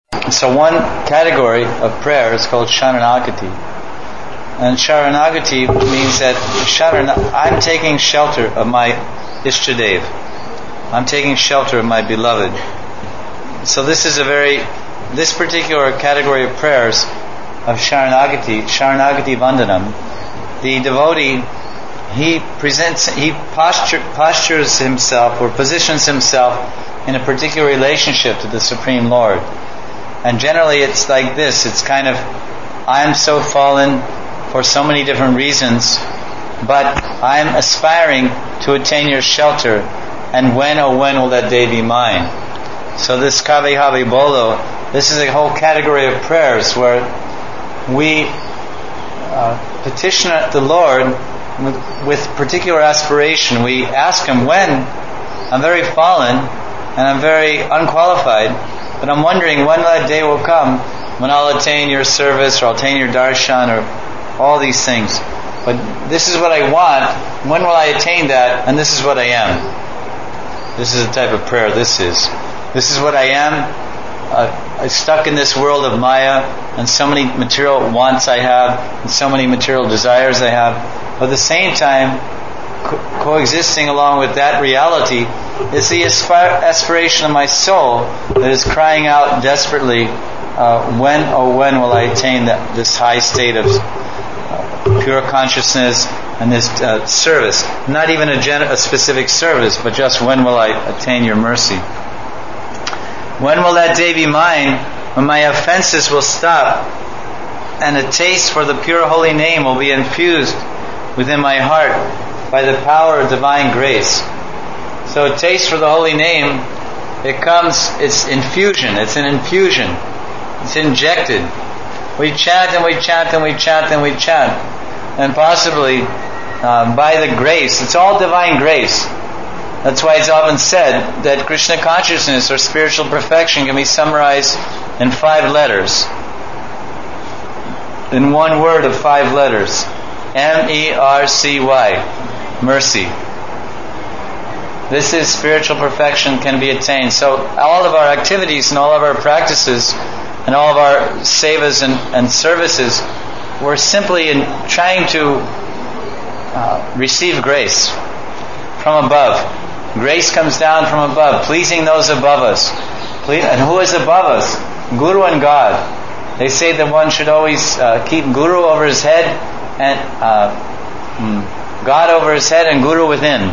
So one category of prayer is called Sharanagati. And Sharanagati means that I'm taking shelter of my Ishtadev. I'm taking shelter of my beloved. So this particular category of prayers of Sharanagati Vandanam, the devotee, he postures himself or positions himself in a particular relationship to the Supreme Lord. And generally it's like this, it's kind of, I am so fallen for so many different reasons, but I am aspiring to attain your shelter, and when will that day be mine? So this Kavi Havi Bolo, this is a whole category of prayers where we petition the Lord with particular aspiration. We ask Him, when I'm very fallen and I'm very unqualified, but I'm wondering when that day will come when I'll attain your service, or I'll attain your darshan, or all these things. But this is what I want. When will I attain that? And this is what I am. This is the type of prayer this is. This is what I am. I'm stuck in this world of Maya, and so many material wants I have, and so many material desires I have. But at the same time, coexisting along with that reality is the aspiration of my soul that is crying out desperately, when will I attain this high state of pure consciousness and this service? Not even a specific service, but just when will I attain your mercy? When will that day be mine, when my offenses will stop and a taste for the pure holy name will be infused within my heart by the power of divine grace? So a taste for the holy name, it's infusion, it's an infusion, it's injected. We chant and we chant and we chant and we chant, and possibly by the grace, it's all divine grace. That's why it's often said that Krishna consciousness or spiritual perfection can be summarized in 5 letters. In one word of 5 letters. M-E-R-C-Y. Mercy. This is spiritual perfection can be attained. So all of our activities and all of our practices and all of our sevas and services, we're simply in trying to receive grace from above. Grace comes down from above, pleasing those above us. And who is above us? Guru and God. They say that one should always keep Guru over his head and God over his head and Guru within.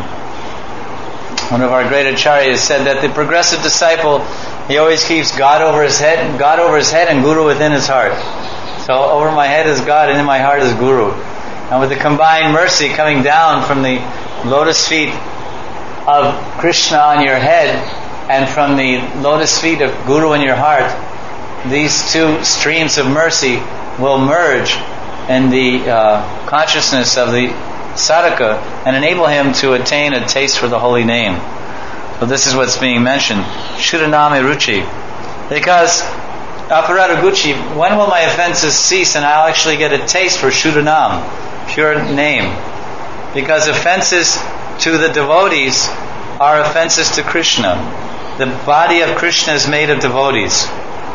One of our great acharyas said that the progressive disciple, he always keeps God over his head and Guru within his heart. So over my head is God and in my heart is Guru. And with the combined mercy coming down from the lotus feet of Krishna on your head and from the lotus feet of Guru in your heart, these two streams of mercy will merge in the consciousness of the sadhaka and enable him to attain a taste for the holy name. So this is what's being mentioned. Shuddhaname ruchi. Because aparada gucci, when will my offenses cease and I'll actually get a taste for Shuddhanam, pure name? Because offenses to the devotees are offenses to Krishna. The body of Krishna is made of devotees.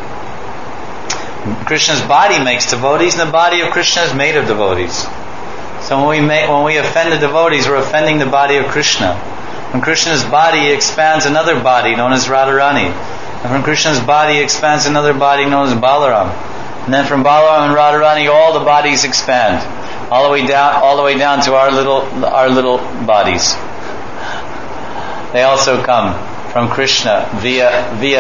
Krishna's body makes devotees, and the body of Krishna is made of devotees. So when we offend the devotees, we're offending the body of Krishna. From Krishna's body expands another body known as Radharani. And from Krishna's body expands another body known as Balaram. And then from Balaram and Radharani, all the bodies expand, all the way down to our little bodies. They also come from Krishna via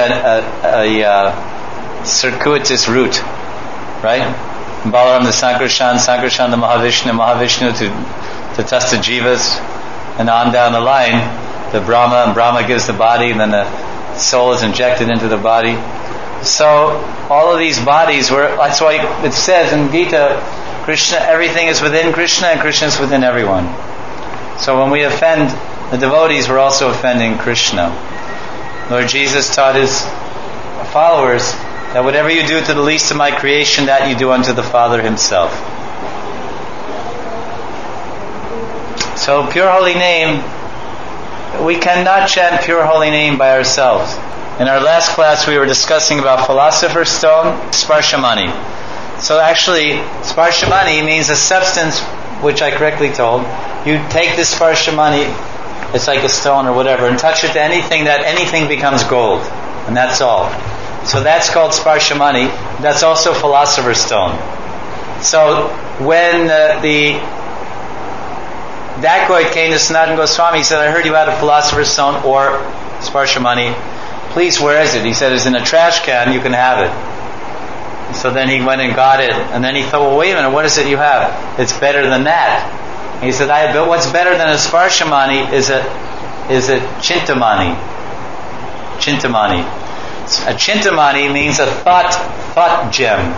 a circuitous route, right? Balaram to Sankarshan, Sankarshan to Mahavishnu, Mahavishnu to Tasta Jivas, and on down the line to Brahma, and Brahma gives the body, and then the soul is injected into the body. So all of these bodies, that's why it says in Gita, Krishna, everything is within Krishna and Krishna is within everyone. So when we offend the devotees, we're also offending Krishna. Lord Jesus taught His followers that whatever you do to the least of my creation, that you do unto the Father Himself. So pure holy name, we cannot chant pure holy name by ourselves. In our last class we were discussing about philosopher's stone, sparshamani. So actually, sparshamani means a substance, which I correctly told. You take this sparshamani, it's like a stone or whatever, and touch it to anything, that anything becomes gold. And that's all. So that's called sparshamani. That's also philosopher's stone. So when the dacoit came to Sanatana Goswami, he said, I heard you had a philosopher's stone or sparshamani. Please, where is it? He said, it's in a trash can, you can have it. So then he went and got it, and then he thought, well, wait a minute, what is it you have? It's better than that. And he said, but what's better than a sparshamani is a chintamani. Chintamani. A chintamani means a thought gem.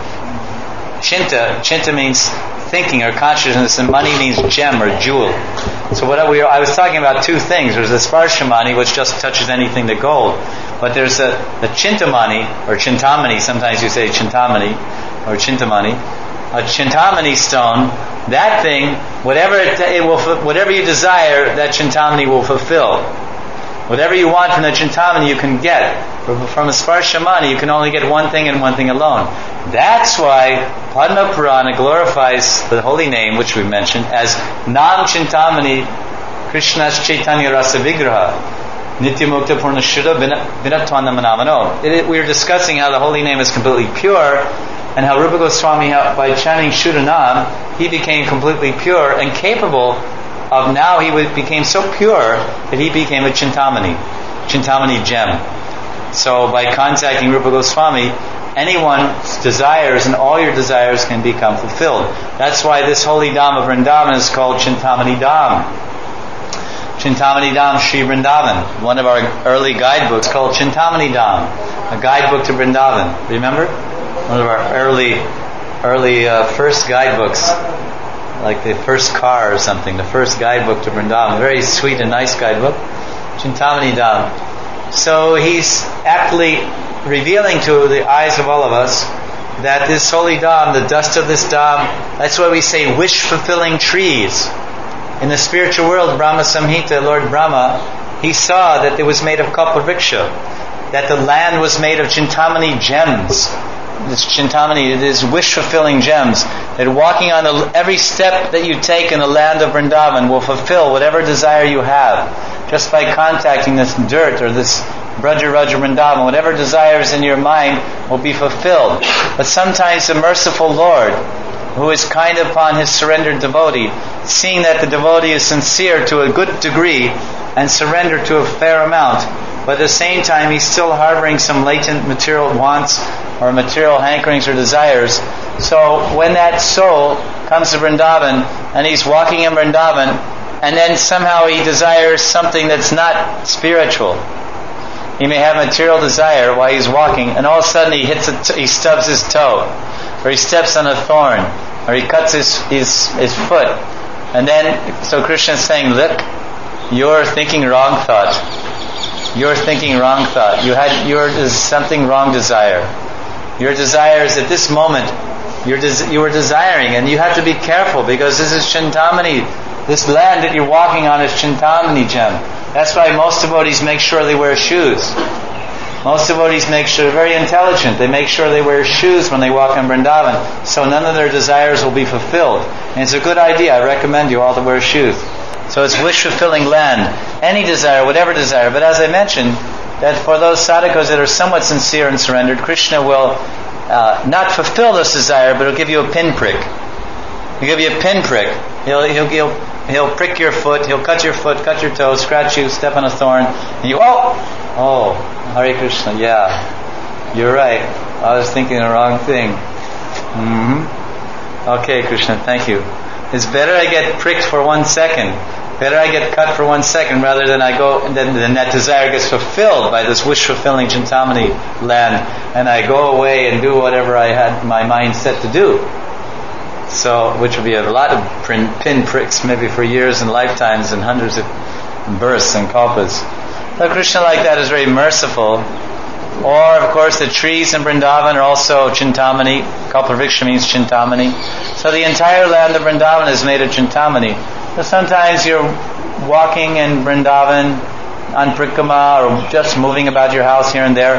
Chinta means thinking or consciousness, and mani means gem or jewel. So I was talking about two things. There's a sparshamani, which just touches anything to gold. But there's a chintamani, or chintamani, sometimes you say chintamani, or chintamani. A chintamani stone, that thing, whatever you desire, that chintamani will fulfill. Whatever you want from the chintamani you can get. From a sparshamani you can only get one thing and one thing alone. That's why Padma Purana glorifies the holy name, which we mentioned, as Nam Chintamani Krishna's Chaitanya Rasa Vigraha Nityamukta Purnashuddha Vinatwana Manamano. We were discussing how the holy name is completely pure, and how Rupa Goswami, by chanting Shuddhanam, he became completely pure and capable of, now he became so pure that he became a Chintamani gem. So by contacting Rupa Goswami, anyone's desires and all your desires can become fulfilled. That's why this holy Dham of Vrindavan is called Chintamani Dham. Chintamani Dham Shri Vrindavan. One of our early guidebooks called Chintamani Dham, a guidebook to Vrindavan. Remember? One of our early first guidebooks, like the first car or something, the first guidebook to Vrindavan. Very sweet and nice guidebook. Chintamani Dham. So he's aptly revealing to the eyes of all of us that this holy Dham, the dust of this Dham, that's why we say wish-fulfilling trees. In the spiritual world, Brahma Samhita, Lord Brahma, he saw that it was made of Kalpavriksha, that the land was made of Chintamani gems. This Chintamani, it is wish-fulfilling gems. That walking on every step that you take in the land of Vrindavan will fulfill whatever desire you have. Just by contacting this dirt or this Braja Raja Vrindavan, whatever desires in your mind will be fulfilled. But sometimes the merciful Lord, who is kind upon his surrendered devotee, seeing that the devotee is sincere to a good degree and surrendered to a fair amount, but at the same time he's still harboring some latent material wants or material hankerings or desires. So when that soul comes to Vrindavan and he's walking in Vrindavan, and then somehow he desires something that's not spiritual. He may have material desire while he's walking, and all of a sudden he stubs his toe, or he steps on a thorn, or he cuts his foot. And then, so Krishna is saying, look, you're thinking wrong thought. You're thinking wrong thought. There's something wrong desire. Your desire is at this moment, you were desiring, and you have to be careful, because this is Chintamani. This land that you're walking on is Chintamani gem. That's why most devotees make sure they wear shoes. Most devotees make sure, they're very intelligent, they make sure they wear shoes when they walk in Vrindavan, so none of their desires will be fulfilled. And it's a good idea, I recommend you all to wear shoes. So it's wish-fulfilling land. Any desire, whatever desire. But as I mentioned, that for those sadhakas that are somewhat sincere and surrendered, Krishna will not fulfill this desire, but he'll give you a pinprick. He'll give you a pinprick. He'll prick your foot, he'll cut your foot, cut your toe, scratch you, step on a thorn, and you, Hare Krishna, yeah, you're right. I was thinking the wrong thing. Okay, Krishna, thank you. It's better I get pricked for 1 second. Better I get cut for 1 second rather than I go, and then that desire gets fulfilled by this wish-fulfilling Chintamani land, and I go away and do whatever I had my mind set to do. So, which would be a lot of pin pricks, maybe for years and lifetimes and hundreds of births and kalpas. But Krishna, like that, is very merciful. Or, of course, the trees in Vrindavan are also Chintamani. Kalpavriksha means Chintamani. So the entire land of Vrindavan is made of Chintamani. So sometimes you're walking in Vrindavan, on Prikrama or just moving about your house here and there.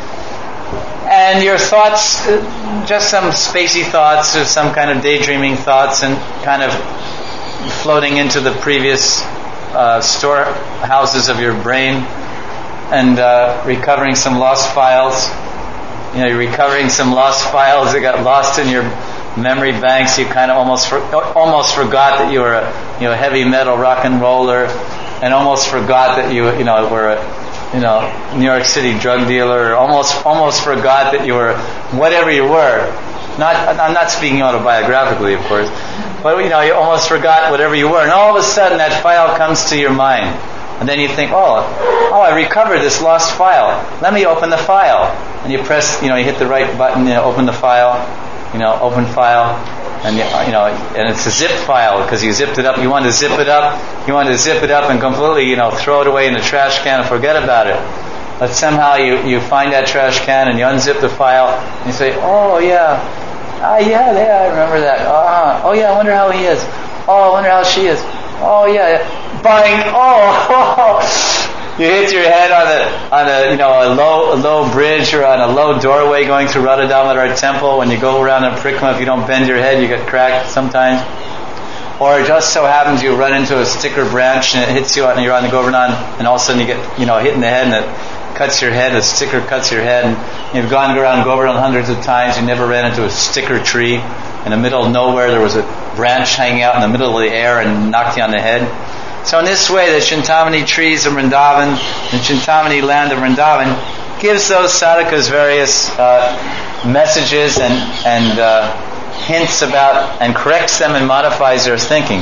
And your thoughts, just some spacey thoughts or some kind of daydreaming thoughts and kind of floating into the previous storehouses of your brain and recovering some lost files. You're recovering some lost files that got lost in your memory banks. You kind of almost forgot that you were a heavy metal rock and roller, and almost forgot that you were a New York City drug dealer, or almost forgot that you were whatever you were. I'm not speaking autobiographically, of course, but you almost forgot whatever you were, and all of a sudden that file comes to your mind, and then you think, I recovered this lost file. Let me open the file, and you press, you hit the right button, open the file, open file, and and it's a zip file because you zipped it up. You want to zip it up. You want to zip it up and completely, throw it away in the trash can and forget about it. But somehow you find that trash can and you unzip the file and you say, oh yeah, I remember that. Oh yeah, I wonder how he is. Oh, I wonder how she is. Oh yeah, bang! Oh. You hit your head on a low bridge or on a low doorway going through Radha Damodar temple. When you go around in Prikrama, if you don't bend your head, you get cracked sometimes. Or it just so happens you run into a sticker branch and it hits you and you're on the Govardhan, and all of a sudden you get hit in the head and it cuts your head. The sticker cuts your head, and you've gone around Govardhan hundreds of times. You never ran into a sticker tree in the middle of nowhere. There was a branch hanging out in the middle of the air and knocked you on the head. So in this way, the Chintamani trees of Vrindavan, the Chintamani land of Vrindavan, gives those sadhakas various messages and hints about, and corrects them and modifies their thinking.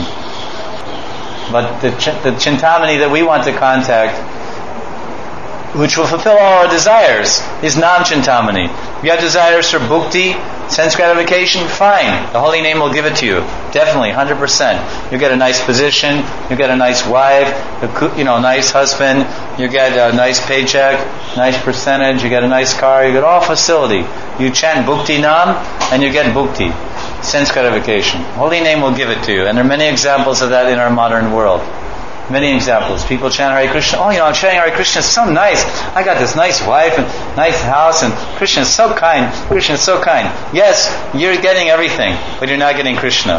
But the Chintamani that we want to contact, which will fulfill all our desires, is Nam-Chintamani. If you have desires for bhukti, sense gratification, fine. The holy name will give it to you. Definitely, 100%. You get a nice position, you get a nice wife, nice husband, you get a nice paycheck, nice percentage, you get a nice car, you get all facility. You chant bhukti nam, and you get bhukti, sense gratification. Holy name will give it to you. And there are many examples of that in our modern world. Many examples. People chant Hare Krishna. I'm chanting Hare Krishna. It's so nice. I got this nice wife and nice house, and Krishna is so kind. Krishna is so kind. Yes, you're getting everything, but you're not getting Krishna.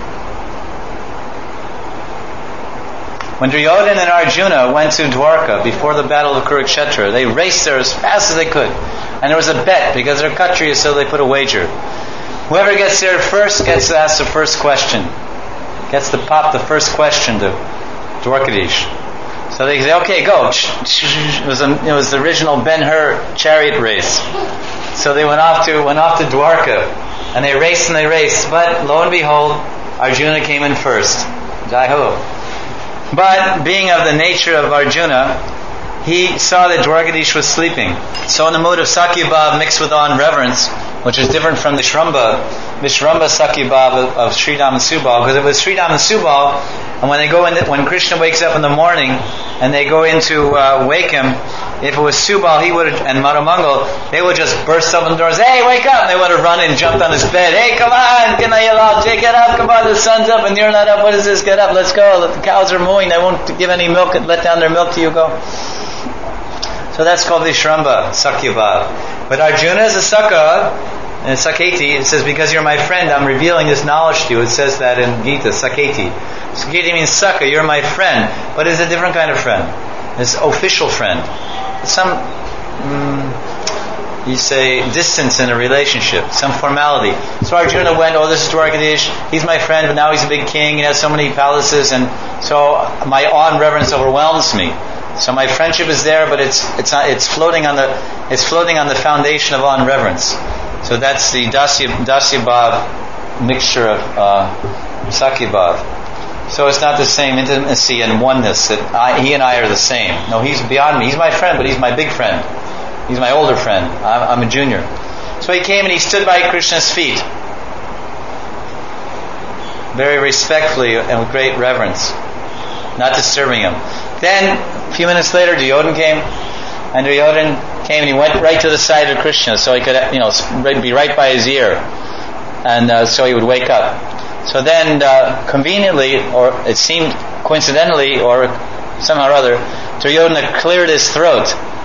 When Duryodhana and Arjuna went to Dwarka before the battle of Kurukshetra, they raced there as fast as they could. And there was a bet, because they're Kshatriyas, so they put a wager. Whoever gets there first gets to ask the first question. Gets to pop the first question to Dwarkadish. So they say, okay, go. It was the original Ben-Hur chariot race. So they went off to Dwarka, and they raced, but lo and behold, Arjuna came in first. Jai ho. But being of the nature of Arjuna, he saw that Dwarkadish was sleeping. So in the mood of Sakyabhav mixed with awe and reverence, which is different from the Vishramba Sakyabhav of Sridham and Subal, because it was Sridham and Subal, and when Krishna wakes up in the morning and they go in to wake him, if it was Subal, he would have, and Madhamangal, they would just burst open the doors, hey, wake up! And they would have run and jumped on his bed, hey, come on, Jay, get up, come on, the sun's up and you're not up, what is this, get up, let's go, the cows are mooing, they won't give any milk, let down their milk till you go. So that's called Vishramba Sakyabhav. But Arjuna is a Sakha, and Saketi, it says, because you're my friend, I'm revealing this knowledge to you. It says that in Gita, Saketi. Saketi means Sakha, you're my friend, but it's a different kind of friend. It's official friend. Some, you say, distance in a relationship, some formality. So Arjuna went, this is Dwarkadish, he's my friend, but now he's a big king, he has so many palaces, and so my awe and reverence overwhelms me. So my friendship is there, but it's floating on the foundation of awe and reverence. So that's the Dasyabhav mixture of Sakyabhav. So it's not the same intimacy and oneness that he and I are the same. No, he's beyond me. He's my friend, but he's my big friend. He's my older friend. I'm a junior. So he came and he stood by Krishna's feet, very respectfully and with great reverence, not disturbing him. Then, a few minutes later, Duryodhana came, and Duryodhana came and he went right to the side of Krishna, so he could, be right by his ear, and so he would wake up. So then, conveniently, or it seemed coincidentally, or somehow or other, Duryodhana cleared his throat.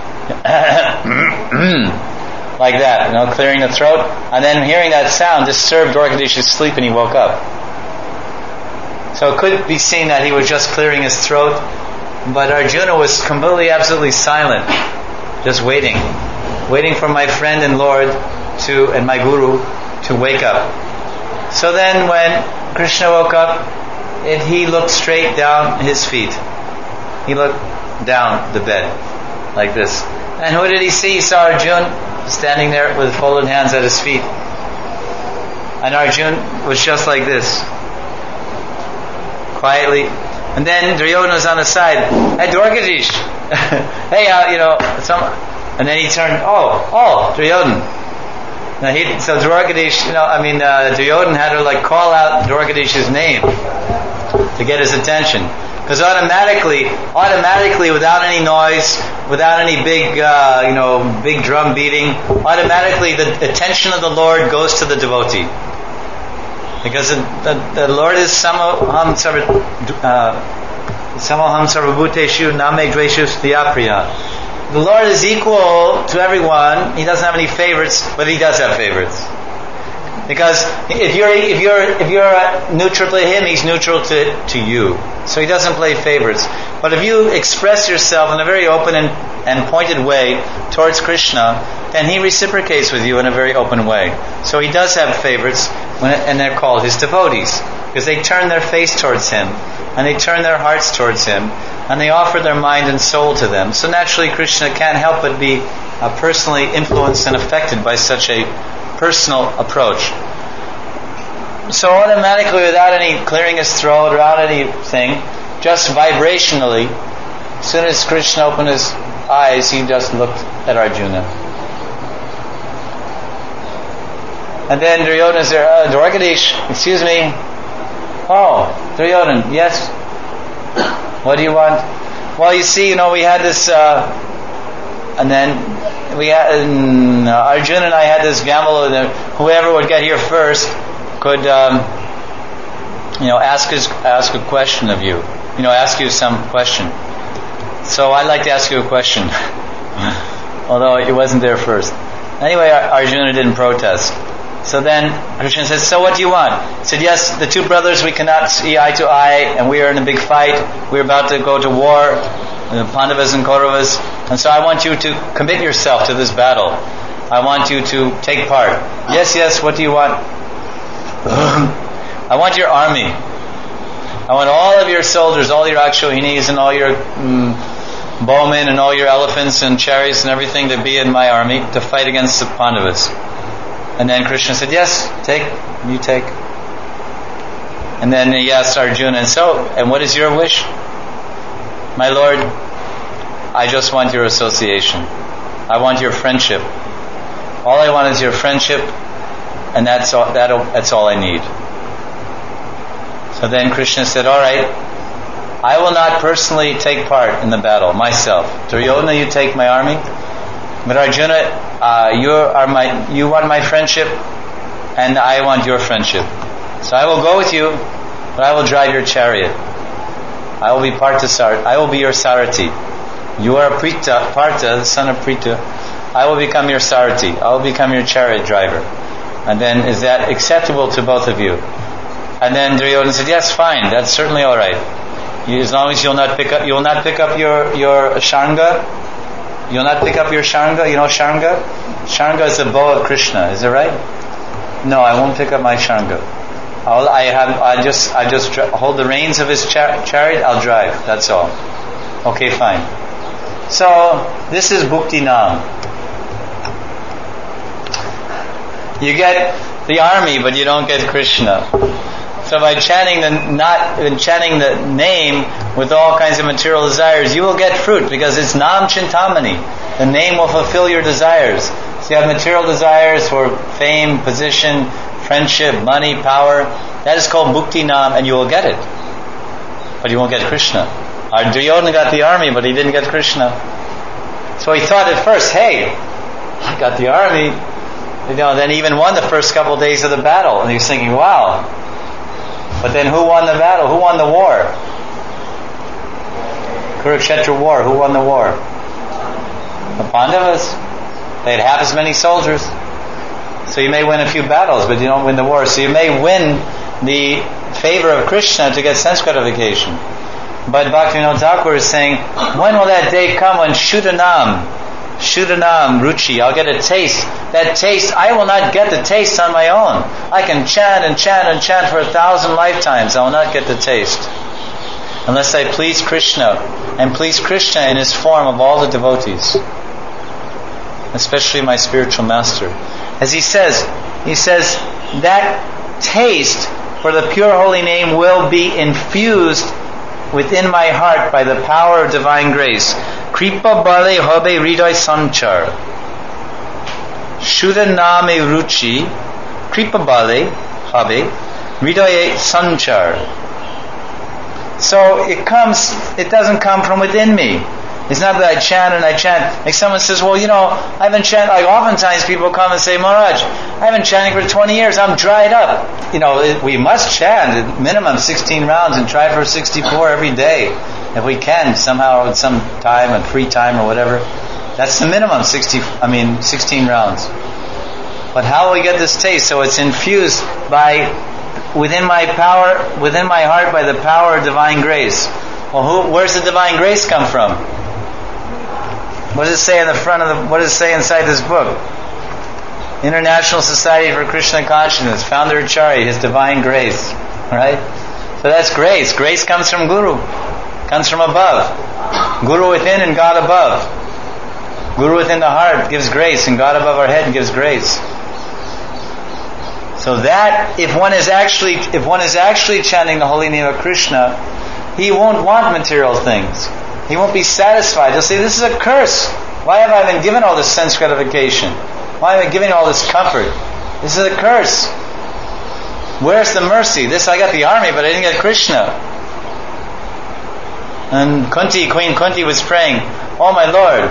Like that, clearing the throat. And then hearing that sound disturbed Dwarkadish's sleep and he woke up. So it could be seen that he was just clearing his throat, but Arjuna was completely, absolutely silent, just waiting for my friend and Lord and my Guru to wake up. So then when Krishna woke up, he looked straight down his feet. He looked down the bed, like this. And who did he see? He saw Arjuna standing there with folded hands at his feet. And Arjuna was just like this, quietly. And then Duryodhana was on the side. Hey, Dwarkadish. Hey, and then he turned, oh, Duryodhana. So Dwarkadish, Duryodhana had to call out Dwarkadish's name to get his attention. Because automatically, without any noise, without any big drum beating, automatically the attention of the Lord goes to the devotee. Because the Lord is Samoham Sarvabhuteshu Name Dveshu Stiyapriya. The Lord is equal to everyone. He doesn't have any favorites, but He does have favorites. Because if you're neutral to Him, He's neutral to you. So He doesn't play favorites. But if you express yourself in a very open and pointed way towards Krishna, then He reciprocates with you in a very open way. So He does have favorites, and they're called His devotees, because they turn their face towards Him, and they turn their hearts towards Him, and they offer their mind and soul to them. So naturally Krishna can't help but be personally influenced and affected by such a personal approach. So automatically, without any clearing his throat, without anything, just vibrationally, as soon as Krishna opened his eyes, he just looked at Arjuna. And then Duryodhana said, Dwarkadish, excuse me. Oh, Duryodhana, yes? What do you want? Well, you see, we had this, and then we had, Arjuna and I had this gamble that whoever would get here first could, ask a question of you. Ask you some question. So I'd like to ask you a question, although it wasn't there first. Anyway, Arjuna didn't protest. So then Krishna says, so what do you want? He said, yes, the two brothers, we cannot see eye to eye, and we are in a big fight. We're about to go to war, the Pandavas and Kauravas, and so I want you to commit yourself to this battle. I want you to take part. Yes, what do you want? I want your army. I want all of your soldiers, all your Akshohinis and all your bowmen and all your elephants and chariots and everything to be in my army to fight against the Pandavas. And then Krishna said, yes, you take. And then he asked Arjuna, and what is your wish? My Lord, I just want your association. I want your friendship. All I want is your friendship, and that's all I need. So then Krishna said, all right, I will not personally take part in the battle myself. Duryodhana, you take my army. But Arjuna, you want my friendship, and I want your friendship. So I will go with you, but I will drive your chariot. I will be I will be your Sarati. You are Partha, the son of Pritha. I will become your Sarati. I will become your chariot driver. And then, is that acceptable to both of you? And then Duryodhana said, yes, fine, that's certainly all right. As long as you will not pick up your Sharanga. You'll not pick up your Sharanga. You know Sharanga? Sharanga is the bow of Krishna. Is it right? No, I won't pick up my Sharanga. I just hold the reins of his chariot. I'll drive. That's all. Okay, fine. So this is Bhukti Nam. You get the army, but you don't get Krishna. So by chanting the name with all kinds of material desires, you will get fruit, because it's Nam Chintamani. The name will fulfill your desires. So you have material desires for fame, position, friendship, money, power. That is called Bhukti Nam, and you will get it. But you won't get Krishna. Duryodhana got the army, but he didn't get Krishna. So he thought at first, hey, I got the army. Then he even won the first couple of days of the battle. And he was thinking, wow. But then who won the battle? Who won the war? Kurukshetra war, who won the war? The Pandavas. They had half as many soldiers. So you may win a few battles, but you don't win the war. So you may win the favor of Krishna to get sense gratification. But Bhaktivinoda Thakur is saying, when will that day come when Shuddhanam Ruchi, I'll get a taste. That taste, I will not get the taste on my own. I can chant and chant and chant for 1,000 lifetimes. I will not get the taste. Unless I please Krishna, and please Krishna in his form of all the devotees. Especially my spiritual master. As he says, that taste for the pure holy name will be infused within my heart by the power of divine grace. Kripa bale hobe hriday sanchar. Shuddha name ruchi. Kripa bale hobe hriday sanchar. So it doesn't come from within me. It's not that I chant and I chant. Like someone says, well, I haven't chanted. Like oftentimes people come and say, Maharaj, I haven't chanted for 20 years. I'm dried up. We must chant at minimum 16 rounds and try for 64 every day. If we can, somehow at some time, at free time or whatever. That's the minimum, 16 rounds. But how will we get this taste? So it's infused within my heart by the power of divine grace. Well, where's the divine grace come from? What does it say in the front of what does it say inside this book? International Society for Krishna Consciousness, Founder Acharya, his divine grace. Right? So that's grace. Grace comes from Guru. Comes from above. Guru within and God above. Guru within the heart gives grace, and God above our head gives grace. So that if one is actually chanting the holy name of Krishna, he won't want material things. He won't be satisfied. He'll say, this is a curse. Why have I been given all this sense gratification? Why have I been given all this comfort? This is a curse. Where's the mercy? I got the army, but I didn't get Krishna. And Queen Kunti was praying, oh my Lord,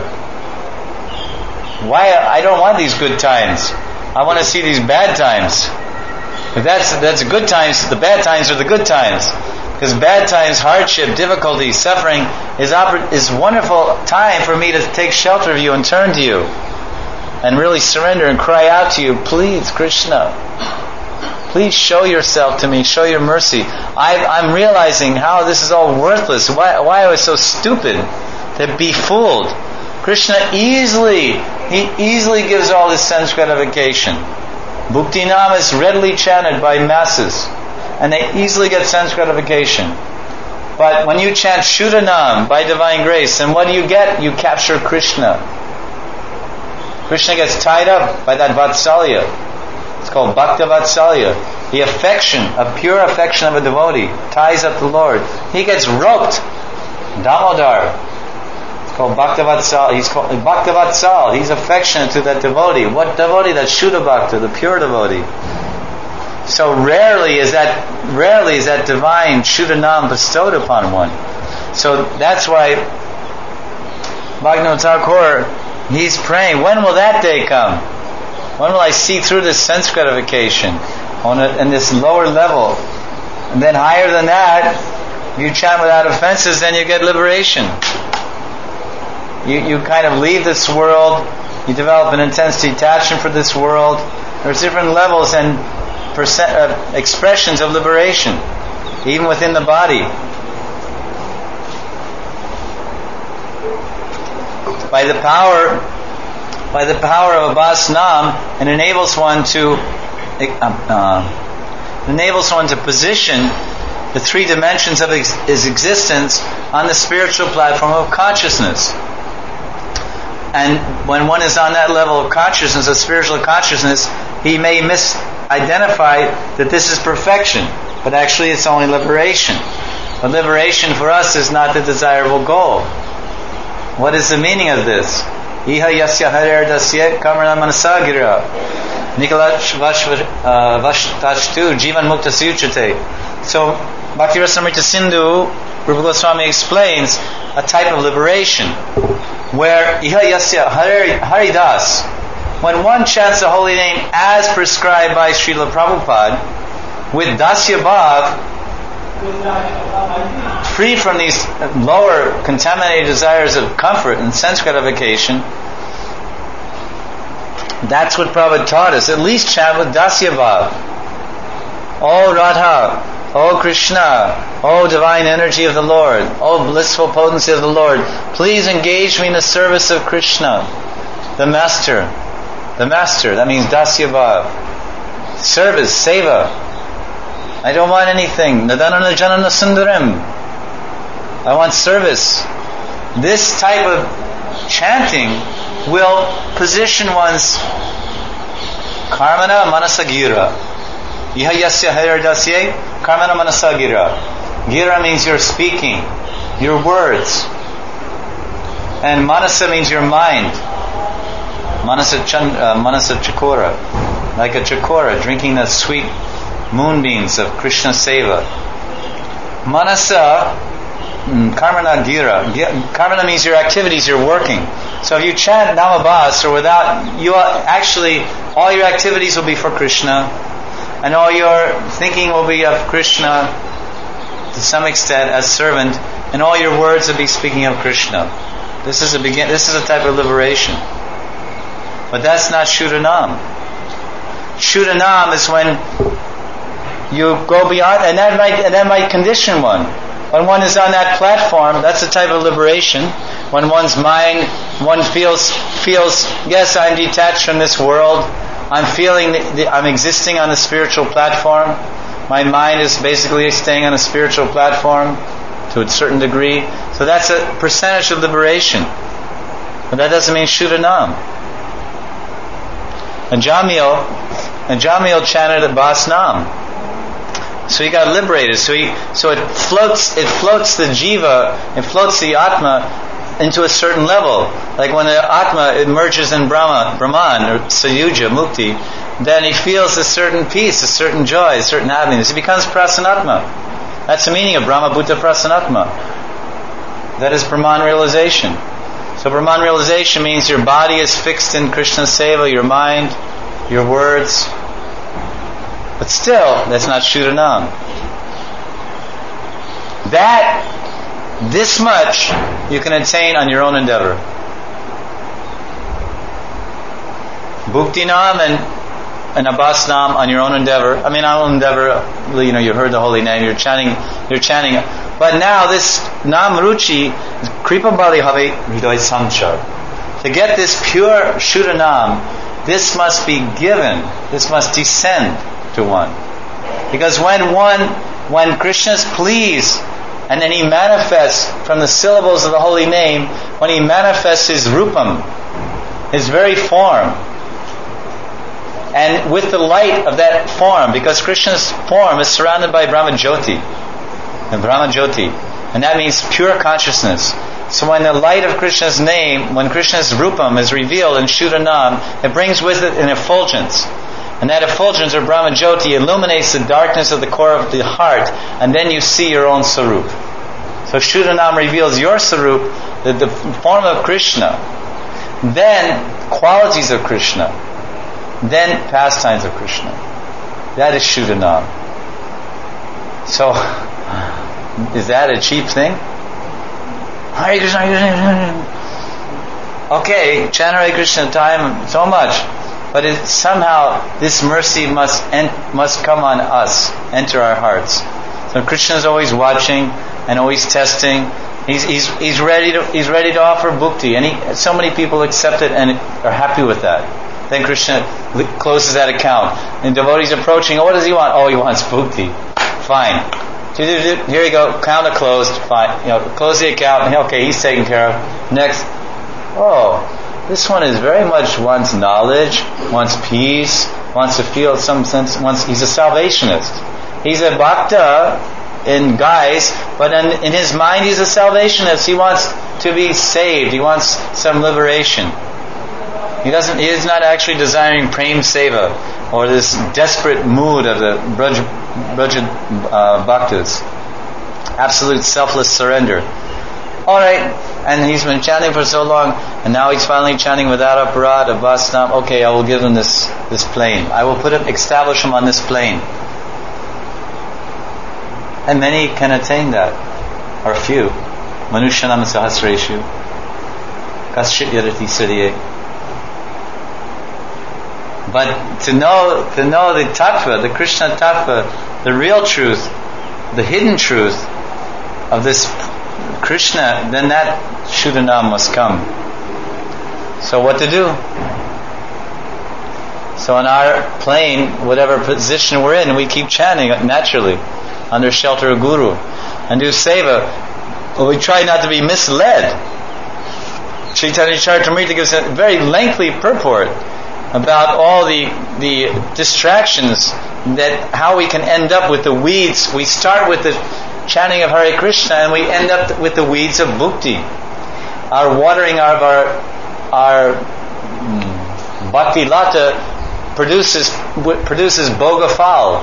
why I don't want these good times. I want to see these bad times. If that's good times, the bad times are the good times. Because bad times, hardship, difficulty, suffering is wonderful time for me to take shelter of you and turn to you. And really surrender and cry out to you, please, Krishna. Please show yourself to me, show your mercy. I'm realizing how this is all worthless. Why I was so stupid to be fooled. Krishna easily gives all this sense gratification. Bhukti Nam is readily chanted by masses, and they easily get sense gratification. But when you chant Shuddha Nam by divine grace, then what do you get? You capture Krishna. Krishna gets tied up by that Vatsalya. It's called Bhakta Vatsalya. The affection, a pure affection of a devotee, ties up the Lord. He gets roped. Damodar. It's called Bhakta Vatsal. He's called Bhakta Vatsal. He's affectionate to that devotee. What devotee? That Shuddha Bhakta, the pure devotee. So rarely is that divine Shuddha Nam bestowed upon one. So that's why Bhaktivinoda Thakur, he's praying, when will that day come? When will I see through this sense gratification in this lower level? And then higher than that, if you chant without offenses, then you get liberation. You kind of leave this world, you develop an intense detachment for this world. There's different levels and expressions of liberation, even within the body. By the power of Abhas-nam, it enables one to position the three dimensions of his existence on the spiritual platform of consciousness. And when one is on that level of consciousness, of spiritual consciousness, he may misidentify that this is perfection, but actually it's only liberation. But liberation for us is not the desirable goal. What is the meaning of this? Iha yasya harer dasya kamarna manasagira Nikolach vashtashtu jivan mukta suchate. So Bhakti Rasamrita Sindhu, Rupa Goswami explains a type of liberation where Iha yasya haridas, when one chants the holy name as prescribed by Srila Prabhupada with dasya bhav, free from these lower contaminated desires of comfort and sense gratification. That's what Prabhupada taught us. At least chant with Dasya Bhav. Oh Radha, oh Krishna, oh divine energy of the Lord, oh blissful potency of the Lord, please engage me in the service of Krishna, the Master. The Master, that means Dasya Bhav. Service, seva. I don't want anything. Nadanana Janana Sundaram. I want service. This type of chanting will position one's karmana manasagira. Iha yasya haridasye karmana manasagira. Gira means your speaking, your words. And manasa means your mind. Manasa chakora. Like a chakora, drinking the sweet moonbeams of Krishna Seva. Manasa, karmana gira. Karmana means your activities, you're working. So if you chant Namabhas or without, all your activities will be for Krishna, and all your thinking will be of Krishna to some extent as servant, and all your words will be speaking of Krishna. This is a type of liberation. But that's not Shuddhanam. Shuddhanam is when you go beyond, and that might condition one. When one is on that platform, that's a type of liberation. When one's mind, one feels, yes, I'm detached from this world. I'm feeling, I'm existing on the spiritual platform. My mind is basically staying on a spiritual platform to a certain degree. So that's a percentage of liberation. But that doesn't mean Shuddhanam. And Jamil chanted at Basnam. So he got liberated. So it floats the jiva, it floats the atma into a certain level. Like when the atma emerges in Brahman or Sayuja, Mukti, then he feels a certain peace, a certain joy, a certain happiness. He becomes Prasanatma. That's the meaning of Brahma Bhuta Prasanatma. That is Brahman realization. So Brahman realization means your body is fixed in Krishna Seva, your mind, your words. But still, that's not Shuddhanam. This much you can attain on your own endeavor. Bhuktinam and Abhasnam on your own endeavor. I mean, on own endeavor, you heard the holy name, you're chanting. But now this Nam Ruchi, Kripa Bali Have Hriday Sanchar. To get this pure Shuddhanam, this must be given, this must descend to one. Because when Krishna is pleased, and then he manifests from the syllables of the holy name, when he manifests his rupam, his very form, and with the light of that form, because Krishna's form is surrounded by Brahma Jyoti, and that means pure consciousness. So when the light of Krishna's name, when Krishna's rupam is revealed in Shuddhanam, it brings with it an effulgence. And that effulgence or Brahma Jyoti illuminates the darkness of the core of the heart, and then you see your own Sarup. So Shuddhanam reveals your Sarup, the form of Krishna, then qualities of Krishna, then pastimes of Krishna. That is Shuddhanam. So, is that a cheap thing? Hare Krishna, Hare Krishna. Okay, chant Hare Krishna time so much. But somehow this mercy must come on us, enter our hearts. So Krishna is always watching and always testing. He's ready to offer bhukti, and so many people accept it and are happy with that. Then Krishna closes that account, and devotees approaching. Oh, what does he want? Oh, he wants bhukti. Fine. Here you go. Account closed. Fine. Close the account. Okay, he's taken care of. Next. Oh. This one is very much wants knowledge, wants peace, wants to feel some sense. He's a salvationist. He's a bhakta in guise, but in his mind he's a salvationist. He wants to be saved. He wants some liberation. He is not actually desiring prem seva or this desperate mood of the Braja bhaktas. Absolute selfless surrender. Alright, and he's been chanting for so long, and now he's finally chanting without aparat, Abhasnam. Okay, I will give him this plane. I will establish him on this plane. And many can attain that, or few. Manushyanam sahasreshu kaschit yadati siddhye. But to know the tattva, the Krishna tattva, the real truth, the hidden truth of this Krishna, then that Shuddhanam must come. So what to do? So in our plane, whatever position we're in, we keep chanting naturally, under shelter of Guru, and do seva. But we try not to be misled. Chaitanya Charitamrita gives a very lengthy purport about all the distractions, that how we can end up with the weeds. We start with the chanting of Hare Krishna and we end up with the weeds of bhukti. Our watering of our bhakti lata produces bhoga phal.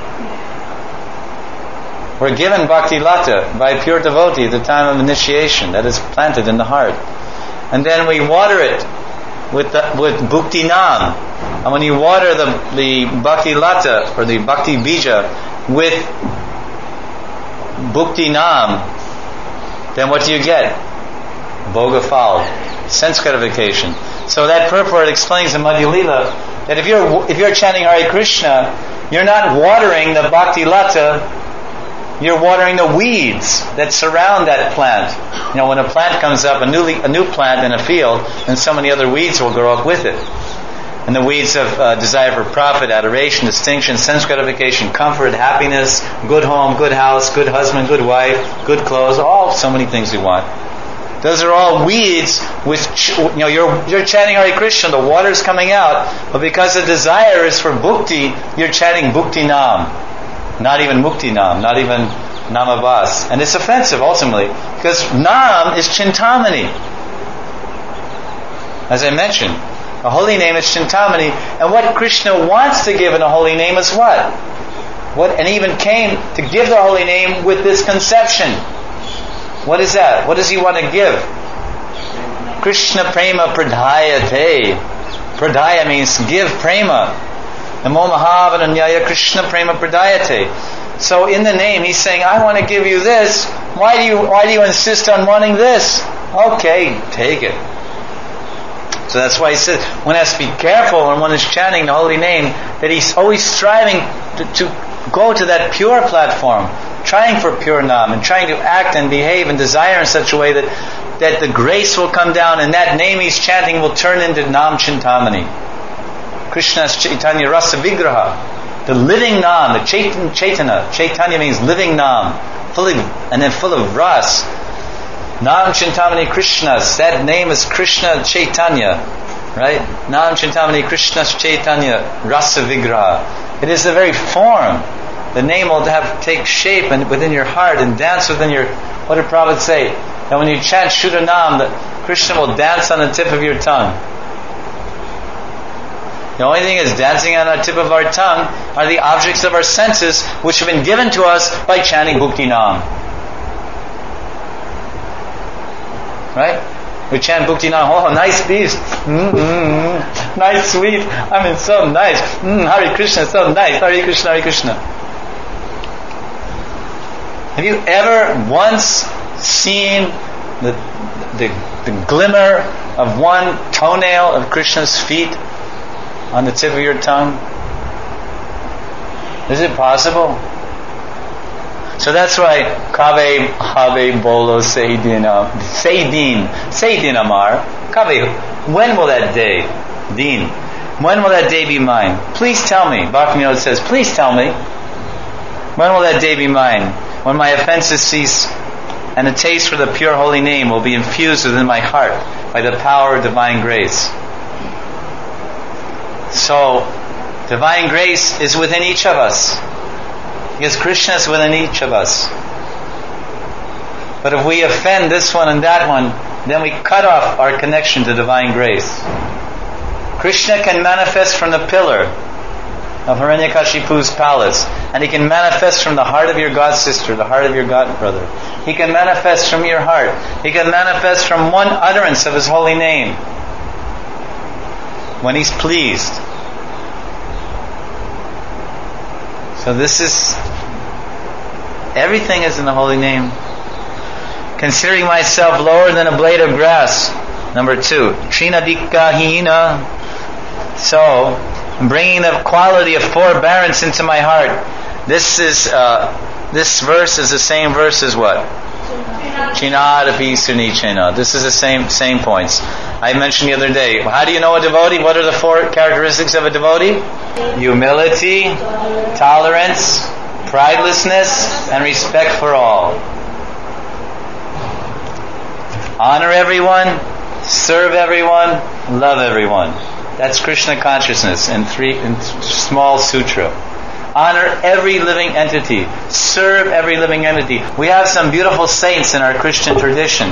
We're given bhakti lata by a pure devotee at the time of initiation, that is planted in the heart. And then we water it with bhukti nam. And when you water the bhakti lata or the bhakti bija with bhukti nam, then what do you get? Bhoga phal, sense gratification. So that purport explains in Madhya Lila that if you're chanting Hare Krishna, you're not watering the bhakti lata, you're watering the weeds that surround that plant. You know, when a plant comes up, a new plant in a field, and so many other weeds will grow up with it. And the weeds of desire for profit, adoration, distinction, sense gratification, comfort, happiness, good home, good house, good husband, good wife, good clothes, so many things we want. Those are all weeds which, you're chanting Hare Krishna, the water's coming out, but because the desire is for bhukti, you're chanting bhukti nam. Not even mukti nam, not even namabhas. And it's offensive ultimately, because nam is chintamani. As I mentioned, a holy name is chintamani, and what Krishna wants to give in a holy name is what? And he even came to give the holy name with this conception. What is that? What does he want to give? Krishna prema pradhayate. Pradhaya means give prema. Namo Mahavananyaya Krishna prema pradayate. So in the name, he's saying, I want to give you this. Why do you insist on wanting this? Okay, take it. So that's why he says one has to be careful when one is chanting the holy name, that he's always striving to go to that pure platform, trying for pure nam, and trying to act and behave and desire in such a way that the grace will come down, and that name he's chanting will turn into nam chintamani. Krishna's Chaitanya Rasa Vigraha, the living nam, the Chaitanya. Chaitanya means living nam, full of ras. Nam Chintamani Krishna's, that name is Krishna Chaitanya, right? Nam Chintamani Krishna's Chaitanya Rasa Vigraha. It is the very form. The name will take shape within your heart and dance within your. What did Prabhupada say? That when you chant Shuddhanam, that Krishna will dance on the tip of your tongue. The only thing is dancing on the tip of our tongue are the objects of our senses, which have been given to us by chanting Bhukti Nam. Right? We chant Bhukti Nam. Oh, nice beast. Nice, sweet. I mean, so nice. Hare Krishna, so nice. Hare Krishna, Hare Krishna. Have you ever once seen the glimmer of one toenail of Krishna's feet on the tip of your tongue? Is it possible? So that's why Kave Have Bolo Seidin Amar. Kave, when will that day? Din. When will that day be mine? Please tell me. Bhaktivinoda says, please tell me. When will that day be mine? When my offenses cease and the taste for the pure holy name will be infused within my heart by the power of divine grace. So, divine grace is within each of us. Because Krishna is within each of us. But if we offend this one and that one, then we cut off our connection to divine grace. Krishna can manifest from the pillar of Hiranyakashipu's palace, and he can manifest from the heart of your god sister, the heart of your god brother. He can manifest from your heart. He can manifest from one utterance of his holy name when he's pleased. So this is Everything is in the holy name. Considering myself lower than a blade of grass. Number 2, Trinadika hina. So, bringing the quality of forbearance into my heart. This verse is the same verse as what? Chinadapi sunichena. This is the same points. I mentioned the other day. How do you know a devotee? What are the 4 characteristics of a devotee? Humility, tolerance, pridelessness, and respect for all. Honor everyone, serve everyone, love everyone. That's Krishna consciousness in small sutra. Honor every living entity. Serve every living entity. We have some beautiful saints in our Christian tradition.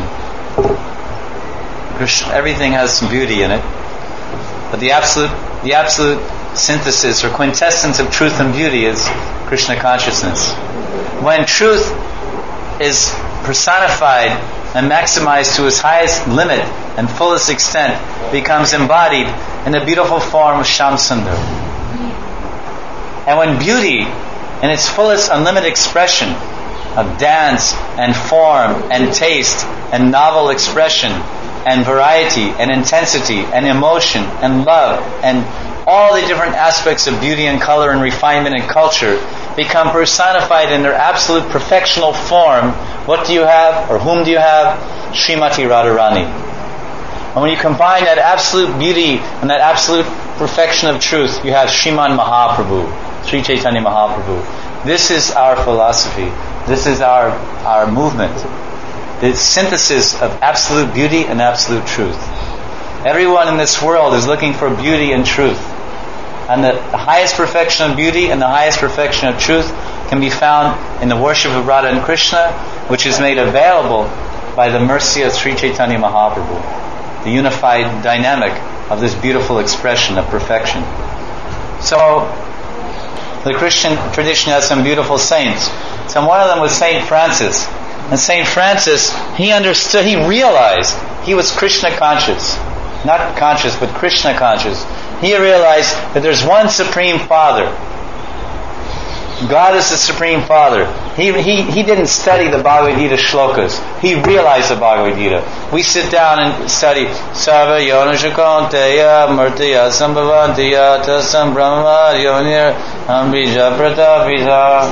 Everything has some beauty in it. But the absolute synthesis or quintessence of truth and beauty is Krishna consciousness. When truth is personified and maximized to its highest limit and fullest extent, becomes embodied in the beautiful form of Shyam Sundar. And when beauty, in its fullest unlimited expression of dance and form and taste and novel expression and variety and intensity and emotion and love and all the different aspects of beauty and color and refinement and culture become personified in their absolute perfectional form, what do you have, or whom do you have? Srimati Radharani. And when you combine that absolute beauty and that absolute perfection of truth, you have Sriman Mahaprabhu, Sri Chaitanya Mahaprabhu. This is our philosophy. This is our movement. The synthesis of absolute beauty and absolute truth. Everyone in this world is looking for beauty and truth. And the highest perfection of beauty and the highest perfection of truth can be found in the worship of Radha and Krishna, which is made available by the mercy of Sri Chaitanya Mahaprabhu, the unified dynamic of this beautiful expression of perfection. So, the Christian tradition has some beautiful saints. So one of them was Saint Francis. And Saint Francis, he realized he was Krishna conscious. Not conscious, but Krishna conscious. He realized that there's one Supreme Father. God is the Supreme Father. He didn't study the Bhagavad Gita shlokas. He realized the Bhagavad Gita. We sit down and study Sarva Yonisha Kaunteya Murtiya Sambhavantiya Tasam Brahma Yonir Ambija Pratapita.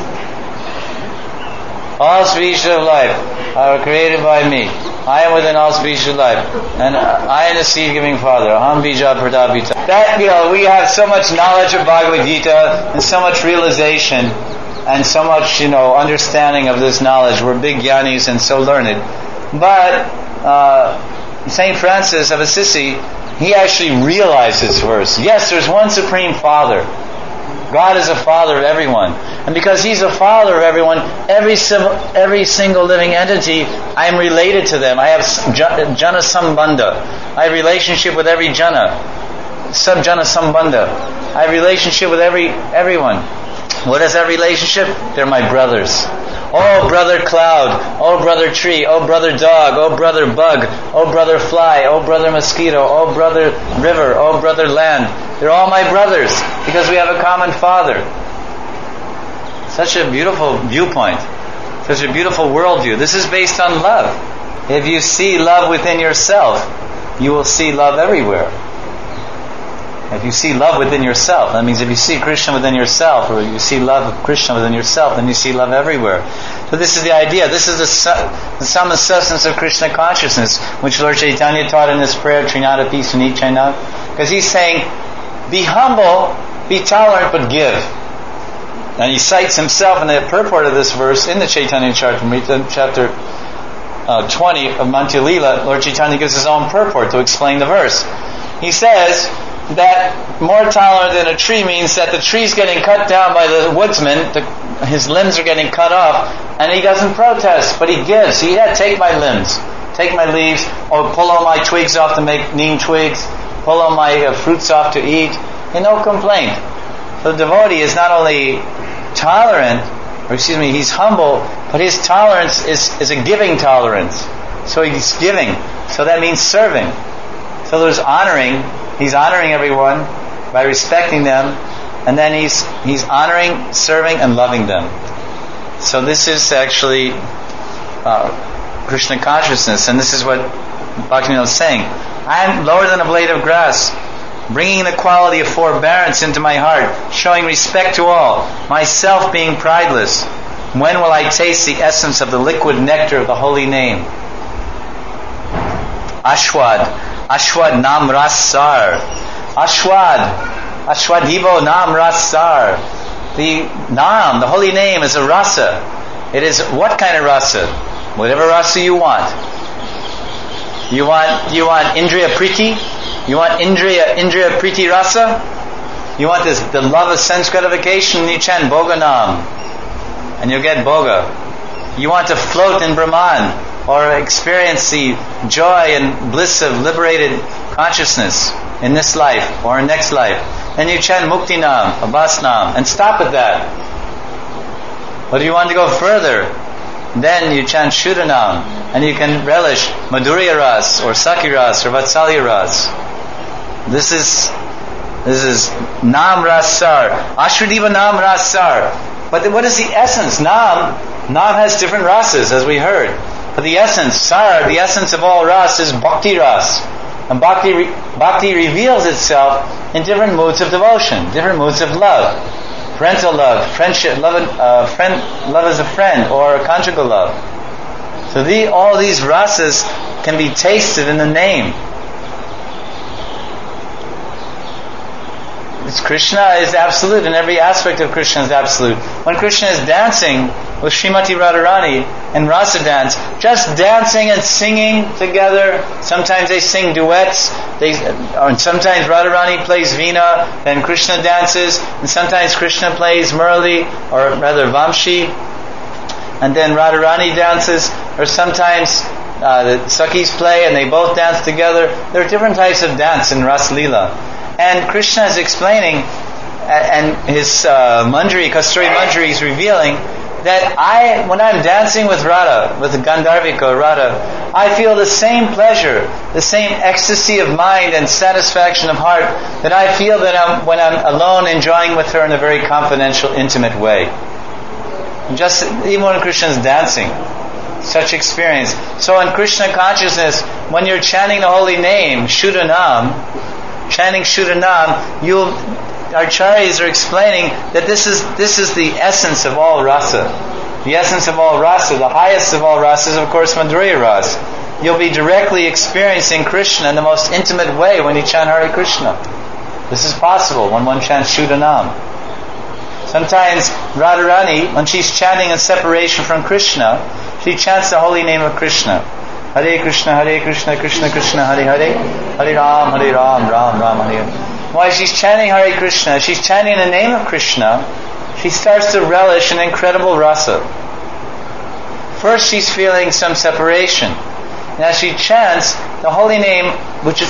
All species of life are created by me. I am within all species of life. And I am the seed-giving Father. Aham bija pradapita. That, we have so much knowledge of Bhagavad Gita and so much realization and so much, understanding of this knowledge. We're big jnanis and so learned. But Saint Francis of Assisi, he actually realized this verse. Yes, there's one Supreme Father. God is a Father of everyone. And because He's a Father of everyone, every single living entity, I am related to them. I have Jana Sambandha. I have relationship with every Jana. Sub-Jana Sambandha. I have relationship with everyone. What is that relationship? They're my brothers. Oh, brother cloud. Oh, brother tree. Oh, brother dog. Oh, brother bug. Oh, brother fly. Oh, brother mosquito. Oh, brother river. Oh, brother land. They're all my brothers because we have a common Father. Such a beautiful viewpoint. Such a beautiful worldview. This is based on love. If you see love within yourself, you will see love everywhere. If you see love within yourself, that means if you see Krishna within yourself, or you see love of Krishna within yourself, then you see love everywhere. So this is the idea. This is the sum and substance of Krishna consciousness, which Lord Chaitanya taught in this prayer, Trinadapi Sunichena. Because he's saying, be humble, be tolerant, but give. And he cites himself in the purport of this verse in the Chaitanya Charitamrita, chapter 20 of Mantya Lila. Lord Chaitanya gives his own purport to explain the verse. He says that more tolerant than a tree means that the tree's getting cut down by the woodsman, his limbs are getting cut off, and he doesn't protest, but he gives. Take my limbs, take my leaves, or pull all my twigs off to make neem twigs, pull all my fruits off to eat, and no complaint. So the devotee is not only tolerant, he's humble, but his tolerance is a giving tolerance. So he's giving. So that means serving. So there's honoring. He's honoring everyone by respecting them, and then he's honoring, serving, and loving them. So this is actually Krishna consciousness, and this is what Bhaktivinoda is saying. I am lower than a blade of grass, bringing the quality of forbearance into my heart, showing respect to all, myself being prideless. When will I taste the essence of the liquid nectar of the holy name? Ashwad nam rasar. Ashwadivo nam rasar. The nam, the holy name, is a rasa. It is what kind of rasa? Whatever rasa you want. You want Indriya Priti? You want Indriya Priti rasa? You want the love of sense gratification? You chant Bhoga Nam, and you'll get Bhoga. You want to float in Brahman, or experience the joy and bliss of liberated consciousness in this life or in next life, then you chant Mukti Nam, Abbas Nam, and stop at that. But if you want to go further, then you chant Shuddha Nam, and you can relish Madhurya Ras, or Sakhi Ras, or Vatsalya Ras. This is Nam Rasar, Ashwadiva Nam Rasar. But what is the essence? Nam has different rasas, as we heard. But the essence, Sar, the essence of all ras, is Bhakti Ras. And Bhakti reveals itself in different moods of devotion, different moods of love. Parental love, friendship, love as a friend, or conjugal love. So all these rasas can be tasted in the name. Krishna is absolute, and every aspect of Krishna is absolute. When Krishna is dancing with Srimati Radharani and Rasa dance, just dancing and singing together. Sometimes they sing duets, and sometimes Radharani plays Veena, then Krishna dances, and sometimes Krishna plays Murali, or rather Vamshi, and then Radharani dances, or sometimes the Sakhis play and they both dance together. There are different types of dance in Ras Leela. And Krishna is explaining, and his Manjari, Kasturi Manjari, is revealing that when I'm dancing with Radha, with the Gandharvika Radha, I feel the same pleasure, the same ecstasy of mind and satisfaction of heart that I feel when I'm alone enjoying with her in a very confidential, intimate way. Even when Krishna is dancing, such experience. So in Krishna consciousness, when you're chanting the holy name, Shuddha Nam, chanting Shuddha Nam, our acharyas are explaining that this is the essence of all rasa. The essence of all rasa, the highest of all rasa is of course Madhurya Ras. You'll be directly experiencing Krishna in the most intimate way when you chant Hare Krishna. This is possible when one chants Shuddha Nam. Sometimes Radharani, when she's chanting in separation from Krishna, she chants the holy name of Krishna. Hare Krishna, Krishna Krishna, Hare Hare, Hare Ram, Ram Ram, Hare Hare. While she's chanting Hare Krishna, she's chanting in the name of Krishna, she starts to relish an incredible rasa. First she's feeling some separation. And as she chants, the holy name, which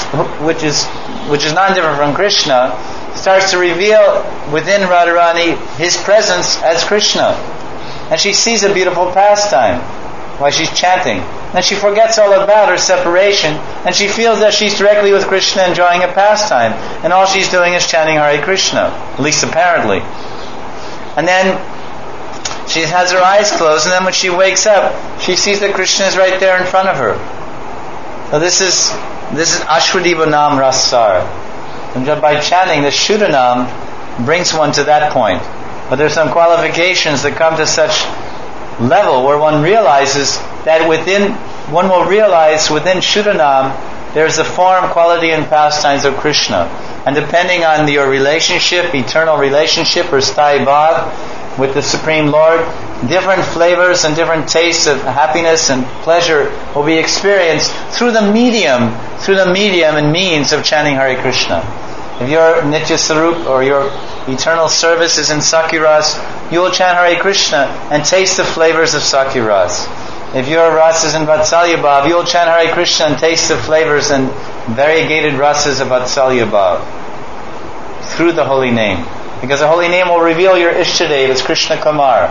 is non-different from Krishna, starts to reveal within Radharani his presence as Krishna. And she sees a beautiful pastime while she's chanting. Then she forgets all about her separation, and she feels that she's directly with Krishna enjoying a pastime, and all she's doing is chanting Hare Krishna, at least apparently. And then she has her eyes closed, and then when she wakes up, she sees that Krishna is right there in front of her. So this is Ashwadiva Nam Rasar. And by chanting, the Shuddha Nam brings one to that point. But there's some qualifications that come to such level where one realizes that one will realize within Shuddha Nam there's a form, quality, and pastimes of Krishna. And depending on your relationship, eternal relationship, or Sthai Bhav with the Supreme Lord, different flavors and different tastes of happiness and pleasure will be experienced through the medium and means of chanting Hare Krishna. If your Nitya Sarup or your eternal service is in Sakhi Ras, you will chant Hare Krishna and taste the flavors of Sakhi Ras. If your Ras is in Vatsalya Bhav, you will chant Hare Krishna and taste the flavors and variegated rasas of Vatsalya Bhav through the holy name. Because the holy name will reveal your Ishtadev as Krishna Kumar.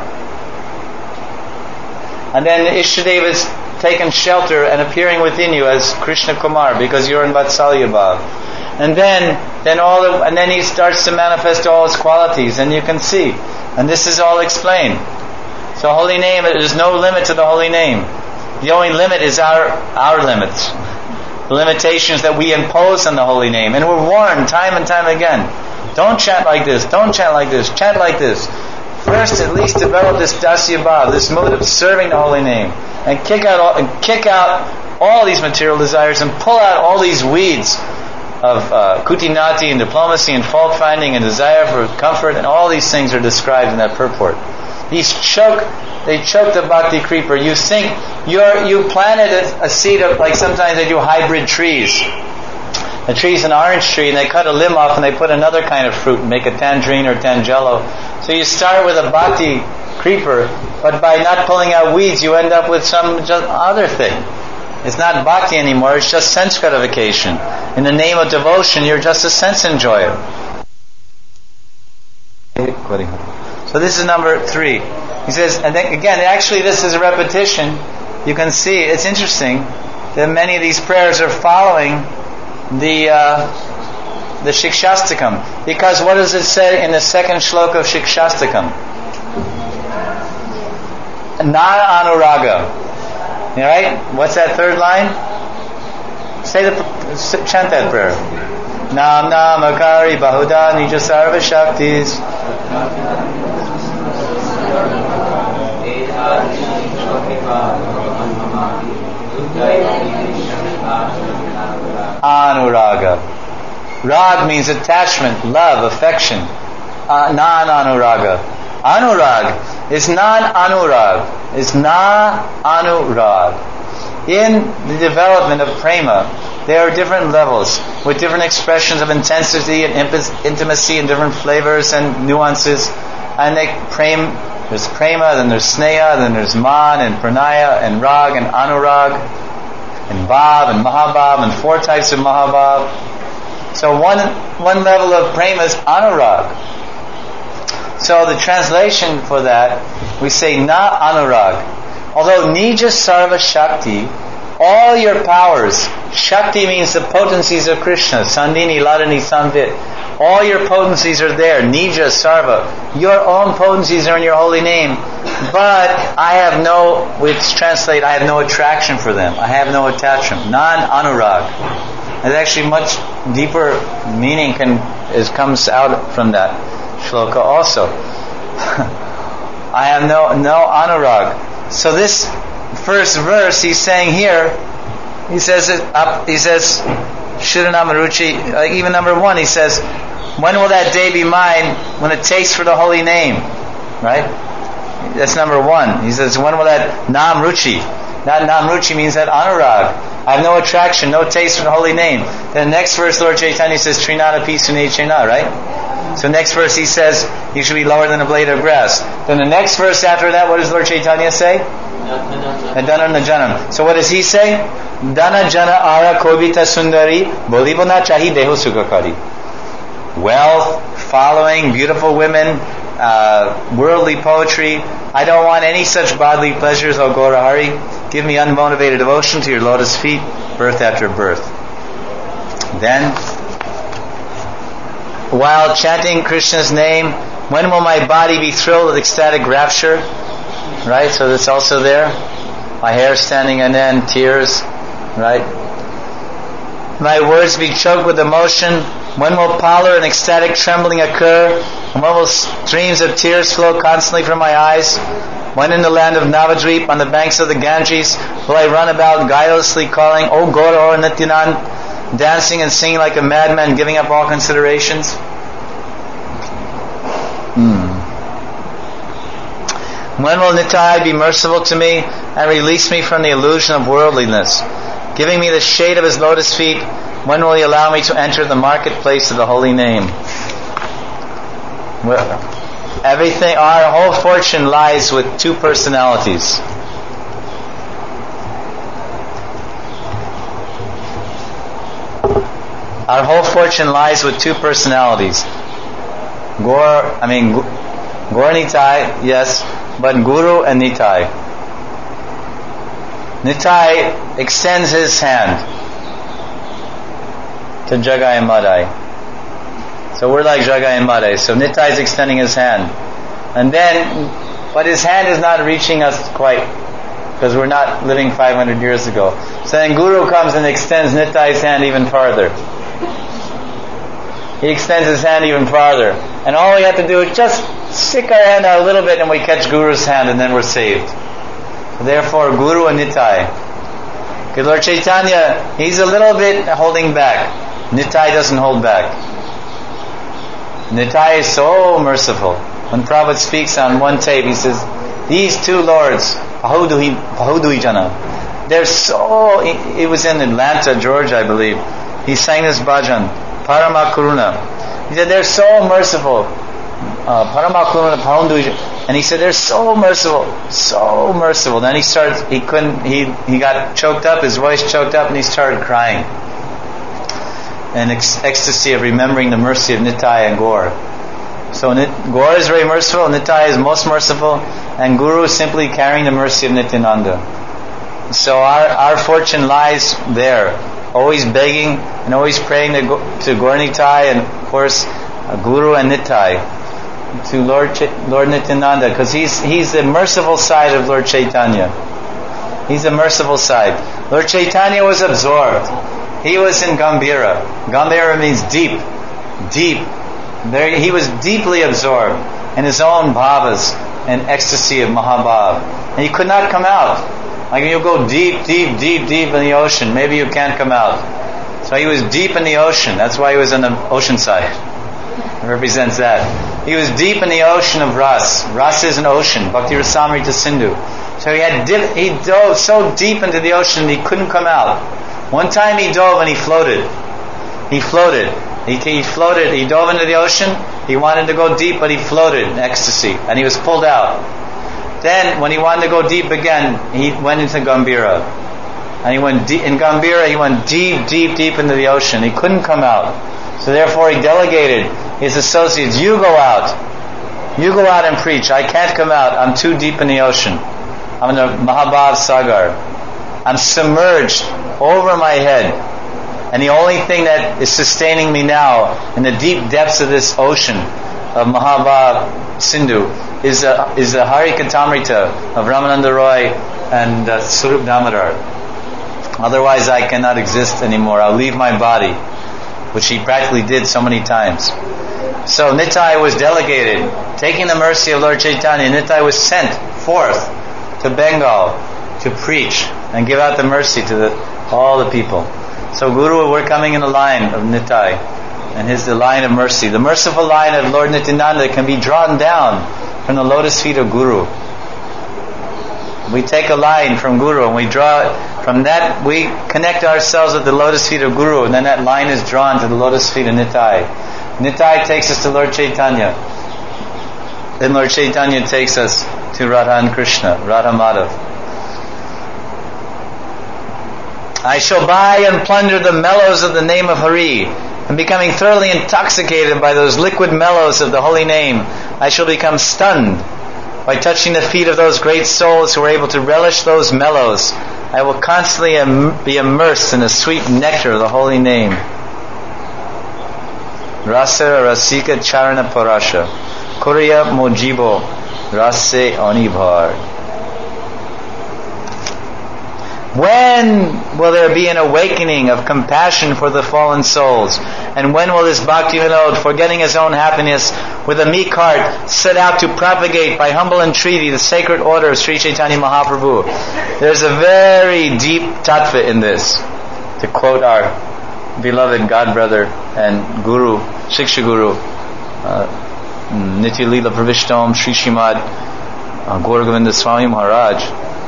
And then Ishtadev is taken shelter and appearing within you as Krishna Kumar because you're in Vatsalya Bhav. And then he starts to manifest all his qualities, and you can see. And this is all explained. So holy name, there's no limit to the holy name. The only limit is our limits. The limitations that we impose on the holy name. And we're warned time and time again. Don't chant like this, don't chant like this, chant like this. First, at least develop this dasya bhav, this mood of serving the holy name. And kick out all these material desires and pull out all these weeds of kutinati and diplomacy and fault finding and desire for comfort, and all these things are described in that purport. They choke the bhakti creeper. You think you planted a seed of, like sometimes they do hybrid trees. A tree's an orange tree and they cut a limb off and they put another kind of fruit and make a tangerine or tangelo. So you start with a bhakti creeper, but by not pulling out weeds you end up with some just other thing. It's not bhakti anymore, it's just sense gratification. In the name of devotion, you're just a sense enjoyer. So this is number 3. He says, and then again, actually this is a repetition. You can see, it's interesting that many of these prayers are following the Shikshastakam. Because what does it say in the second shloka of Shikshastakam? Na anuraga. Alright? What's that third line? Chant that prayer. Nam namakari bahuda nija sarva shaktis. Anuraga. Rag means attachment, love, affection. Non-anuraga. Anurag is non-anurag. Is na-anurag. In the development of prema, there are different levels with different expressions of intensity and intimacy and different flavors and nuances. And there's prema, then there's sneha, then there's man and pranaya and rag and anurag and bhav and mahabhav and 4 types of mahabhav. So one level of prema is anurag. So the translation for that, we say na anurag. Although nija sarva shakti, all your powers, shakti means the potencies of Krishna, sandini, ladani, samvit, all your potencies are there, nija sarva, your own potencies are in your holy name, but I have no attraction for them, I have no attachment, non-anurag. There's actually much deeper meaning comes out from that shloka also. I have no anurag. So this first verse, he's saying here, he says, Shiranamaruchi, even number 1, he says, when will that day be mine when it tastes for the holy name? Right? That's number 1. He says, when will that namruchi? That namruchi means that anurag. I have no attraction, no taste for the holy name. Then the next verse, Lord Chaitanya says, Trinada Pisune Chena, right? So next verse he says, you should be lower than a blade of grass. Then the next verse after that, what does Lord Chaitanya say? Dana Najanam. So what does he say? Dana Jana Ara Kobita Sundari Bolibona Chahi Deho Sukakari. Wealth, following, beautiful women, worldly poetry. I don't want any such bodily pleasures, O Gaura Hari. Give me unmotivated devotion to your lotus feet, birth after birth. Then, while chanting Krishna's name, when will my body be thrilled with ecstatic rapture? Right? So that's also there. My hair standing on end, tears. Right? My words be choked with emotion. When will pallor and ecstatic trembling occur? And when will streams of tears flow constantly from my eyes? When in the land of Navadvip, on the banks of the Ganges, will I run about guilelessly calling, O Gaura or Nityanand, dancing and singing like a madman, giving up all considerations? When will Nitai be merciful to me and release me from the illusion of worldliness, giving me the shade of his lotus feet? When will he allow me to enter the marketplace of the holy name? Well, everything, our whole fortune lies with 2 personalities. Our whole fortune lies with 2 personalities. Gaur Nitai, yes, but Guru and Nitai. Nitai extends his hand to Jagai and Madai. So we're like Jagai and Madai. So Nitai is extending his hand. And then but his hand is not reaching us quite, because we're not living 500 years ago. So then Guru comes and extends Nitai's hand even farther. He extends his hand even farther. And all we have to do is just stick our hand out a little bit and we catch Guru's hand and then we're saved. Therefore, Guru and Nitai. Because Lord Chaitanya, he's a little bit holding back. Nitai doesn't hold back. Nitai is so merciful. When Prabhupada speaks on one tape, he says, these two lords, Pahudui Jana, they're so... It was in Atlanta, Georgia, I believe. He sang this bhajan, Parama Karuna. He said, they're so merciful. Parama Karuna Pahudui Jana. And he said, they're so merciful, so merciful. Then he got choked up, his voice choked up, and he started crying. An ecstasy of remembering the mercy of Nitai and Gaur. So Gaur is very merciful, Nitai is most merciful, and Guru is simply carrying the mercy of Nityananda. So our fortune lies there, always begging and always praying to Gaur Nitai, and of course Guru and Nitai, to Lord Nityananda, because he's the merciful side of Lord Chaitanya. He's the merciful side. Lord Chaitanya was absorbed. He was in Gambhira. Gambhira means deep, deep. There, he was deeply absorbed in his own bhavas and ecstasy of Mahabhav. And he could not come out. Like you go deep, deep, deep, deep in the ocean, maybe you can't come out. So he was deep in the ocean. That's why he was on the ocean side. It represents that. He was deep in the ocean of Ras. Ras is an ocean. Bhakti Rasamrita Sindhu. So he dove so deep into the ocean he couldn't come out. One time he dove and he floated. He floated. He floated. He dove into the ocean. He wanted to go deep, but he floated in ecstasy. And he was pulled out. Then, when he wanted to go deep again, he went into Gambhira. And he went deep, in Gambhira, he went deep, deep, deep into the ocean. He couldn't come out. So therefore he delegated his associates, you go out. You go out and preach. I can't come out. I'm too deep in the ocean. I'm in the Mahabhav Sagar. I'm submerged over my head. And the only thing that is sustaining me now in the deep depths of this ocean of Mahabhav Sindhu is the Hari Katamrita of Ramananda Roy and Swarup Damodar. Otherwise I cannot exist anymore. I'll leave my body, which he practically did so many times. So Nitai was delegated, taking the mercy of Lord Chaitanya. Nitai was sent forth to Bengal to preach and give out the mercy to all the people. So Guru, we're coming in the line of Nitai, and the line of mercy. The merciful line of Lord Nityananda can be drawn down from the lotus feet of Guru. We take a line from Guru and we draw it. From that we connect ourselves with the lotus feet of Guru, and then that line is drawn to the lotus feet of Nitai. Nitai takes us to Lord Chaitanya. Then Lord Chaitanya takes us to Radha and Krishna, Radha Madhav. I shall buy and plunder the mellows of the name of Hari, and becoming thoroughly intoxicated by those liquid mellows of the holy name, I shall become stunned by touching the feet of those great souls who are able to relish those mellows. I will constantly be immersed in the sweet nectar of the holy name. Rasa Rasika Charana Parasha Kuriya Mojibo Rase Onibhar. When will there be an awakening of compassion for the fallen souls? And when will this Bhakti Vinod, forgetting his own happiness, with a meek heart, set out to propagate by humble entreaty the sacred order of Sri Chaitanya Mahaprabhu? There's a very deep tattva in this. To quote our beloved godbrother and guru, Shiksha Guru, Nitya Leela Pravishtam Sri Srimad Gaura Govinda Swami Maharaj.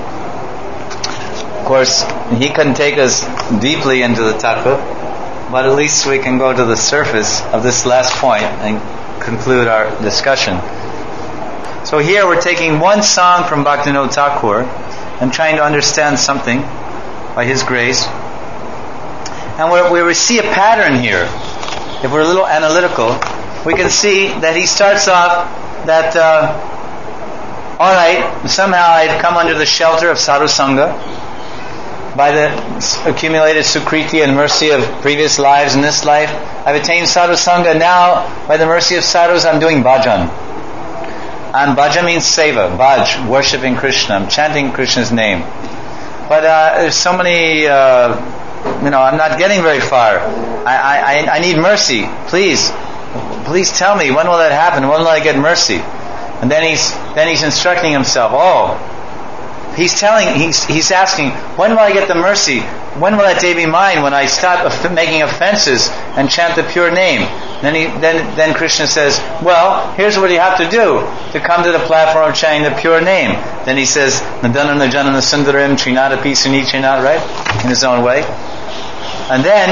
Of course, he couldn't take us deeply into the tattva, but at least we can go to the surface of this last point and conclude our discussion. So here we're taking one song from Bhaktivinoda Thakur and trying to understand something by his grace. And we see a pattern here. If we're a little analytical, we can see that he starts off that, alright, somehow I've come under the shelter of Sadhu Sangha, by the accumulated sukriti and mercy of previous lives and this life, I've attained sadhu sangha. Now, by the mercy of sadhus, I'm doing bhajan. And bhaja means seva. Bhaj, worshipping Krishna. I'm chanting Krishna's name. But there's so many, I'm not getting very far. I need mercy. Please tell me, when will that happen? When will I get mercy? And then he's instructing himself. He's asking, when will I get the mercy? When will that day be mine? When I stop making offenses and chant the pure name? Then Krishna says, well, here's what you have to do to come to the platform of chanting the pure name. Then he says, Nadana Najana Sundaram Trinadapi Sunichena, right? In his own way. And then,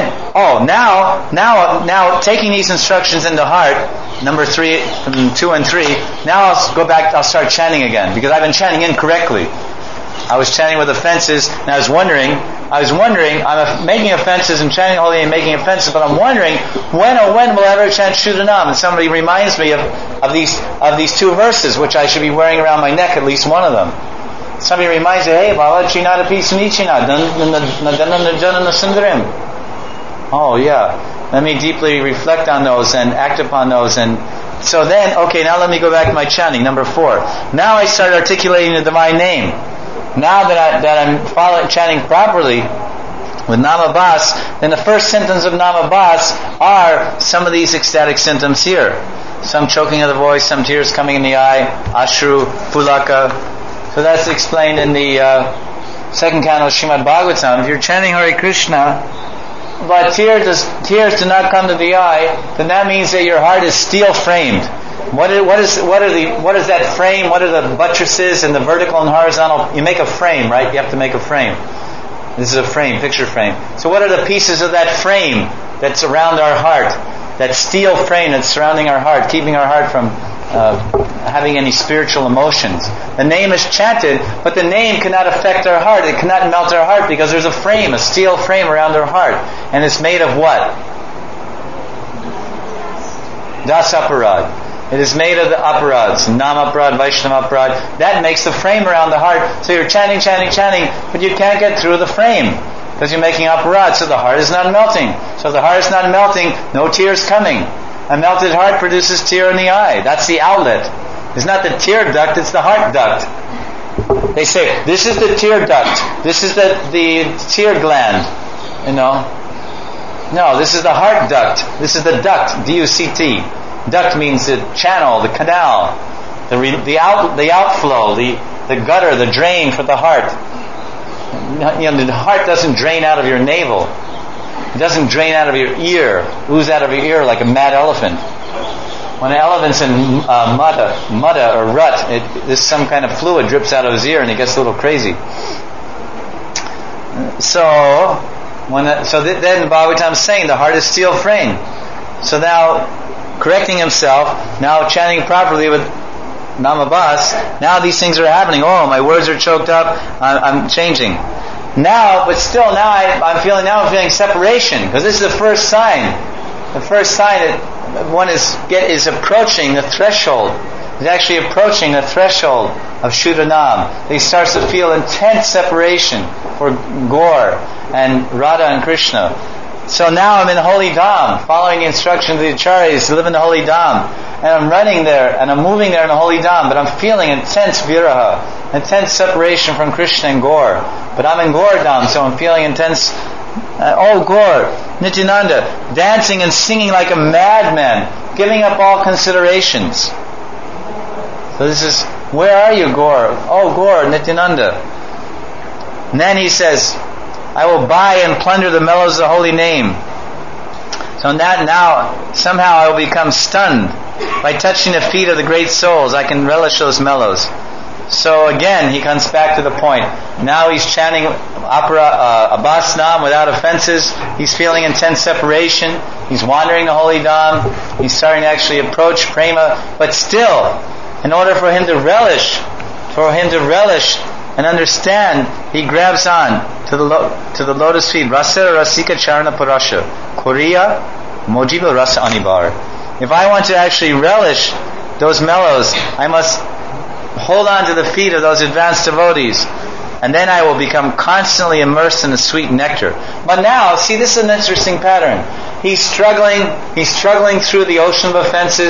now taking these instructions into heart, number 3, 2 and 3, now I'll start chanting again, because I've been chanting incorrectly. I was chanting with offenses, and I was wondering, I'm making offenses and chanting holy and making offenses, but I'm wondering, when will I ever chant Shuddhanam? And somebody reminds me of these 2 verses, which I should be wearing around my neck, at least one of them. Somebody reminds me, hey, Baba, Chinadapi Sunichena, Nadana Sundaram. Oh yeah, let me deeply reflect on those and act upon those. And so then, okay, now let me go back to my chanting, number 4. Now I start articulating the divine name. Now that I'm chanting properly with Namabhas, then the first symptoms of Namabhas are some of these ecstatic symptoms here. Some choking of the voice, some tears coming in the eye, Ashru, Pulaka. So that's explained in the 2nd canto of Srimad Bhagavatam. If you're chanting Hare Krishna, but tears do not come to the eye, then that means that your heart is steel framed. What is that frame? What are the buttresses and the vertical and horizontal? You make a frame, right? You have to make a frame. This is a frame, picture frame. So what are the pieces of that frame that's around our heart? That steel frame that's surrounding our heart, keeping our heart from having any spiritual emotions. The name is chanted, but the name cannot affect our heart. It cannot melt our heart because there's a frame, a steel frame around our heart. And it's made of what? Dasaparad. It is made of the aparads, Namaparad, Vaishnavaparad. That makes the frame around the heart. So you're chanting, but you can't get through the frame because you're making aparad. So the heart is not melting. So if the heart is not melting, no tears coming. A melted heart produces tear in the eye. That's the outlet. It's not the tear duct, it's the heart duct. They say, this is the tear duct. This is the tear gland. No, this is the heart duct. This is the duct, D-U-C-T. Duct means the channel, the canal, the outflow, the gutter, the drain for the heart. The heart doesn't drain out of your navel. It doesn't drain out of your ear, ooze out of your ear like a mad elephant. When an elephant's in mudda or rut, there's some kind of fluid drips out of his ear and he gets a little crazy. Then Bhagavatam's saying the heart is steel frame. So now, correcting himself, now chanting properly with Namabhas, now these things are happening. Oh, my words are choked up, I'm changing. Now, but still I'm feeling separation, because this is the first sign. The first sign that one is approaching the threshold. Is actually approaching the threshold of Shuddhanam. He starts to feel intense separation for Gaur and Radha and Krishna. So now I'm in the Holy Dham, following the instructions of the Acharyas to live in the Holy Dham. And I'm running there, and I'm moving there in the Holy Dham, but I'm feeling intense viraha, intense separation from Krishna and Gaur. But I'm in Gaur Dham, so I'm feeling intense, Gaur, Nityananda, dancing and singing like a madman, giving up all considerations. So this is, where are you, Gaur? Oh, Gaur, Nityananda. And then he says, I will buy and plunder the mellows of the holy name. So now, somehow I will become stunned by touching the feet of the great souls. I can relish those mellows. So again, he comes back to the point. Now he's chanting Abhasnam without offenses. He's feeling intense separation. He's wandering the holy dham. He's starting to actually approach prema. But still, in order for him to relish and understand, he grabs on to the lotus feet. Rasa Rasika Charana Parasha. Korea Mojiba Rasa Anibar. If I want to actually relish those mellows, I must hold on to the feet of those advanced devotees. And then I will become constantly immersed in the sweet nectar. But now, see, this is an interesting pattern. He's struggling through the ocean of offenses.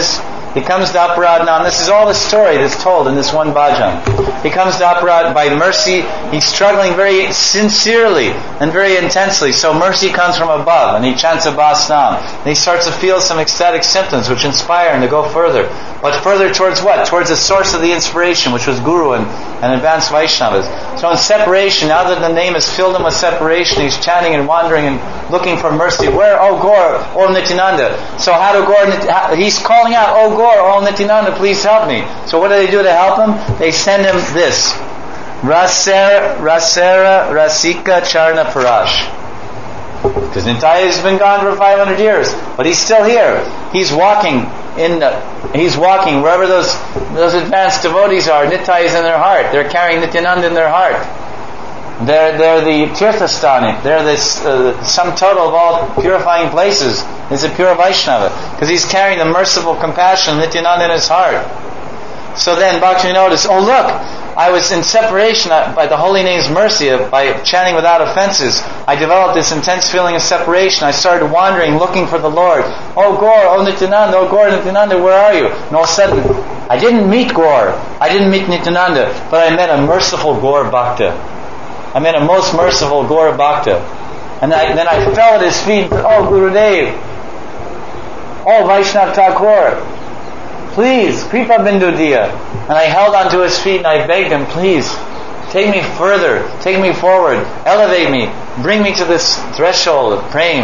He comes to Aparadhanam. This is all the story that's told in this one bhajan. He comes to Aparadhanam by mercy. He's struggling very sincerely and very intensely. So mercy comes from above, and he chants a Bhasnam. And he starts to feel some ecstatic symptoms which inspire him to go further. But further towards what? Towards the source of the inspiration, which was Guru and advanced Vaishnavas. So in separation, now that the name has filled him with separation, he's chanting and wandering and looking for mercy. Where? Oh Gaur, oh Nityananda. So how do Gaur, he's calling out, oh Gaur, oh Nityananda, please help me. So what do they do to help him? They send him this. Rasera Rasika Charna Parash. Because Nitai has been gone for 500 years, but he's still here. He's walking wherever those advanced devotees are. Nitai is in their heart. They're carrying Nityananda in their heart. They're the Tirthasthani. They're this sum total of all purifying places. It's a pure Vaishnava because he's carrying the merciful compassion of Nityananda in his heart. So then Bhakti noticed, oh look, I was in separation by the holy name's mercy, by chanting without offenses. I developed this intense feeling of separation. I started wandering, looking for the Lord. Oh Gaur, oh Nityananda, oh Gaur Nityananda, where are you? And all of a sudden, I didn't meet Gaur. I didn't meet Nityananda, but I met a merciful Gaur Bhakta. I met a most merciful Gaur Bhakta. And then I fell at his feet and said, oh Gurudev, oh Vaishnav Thakur, please, Kripa Bindu Diya. And I held onto his feet and I begged him, please, take me further, take me forward, elevate me, bring me to this threshold of praying.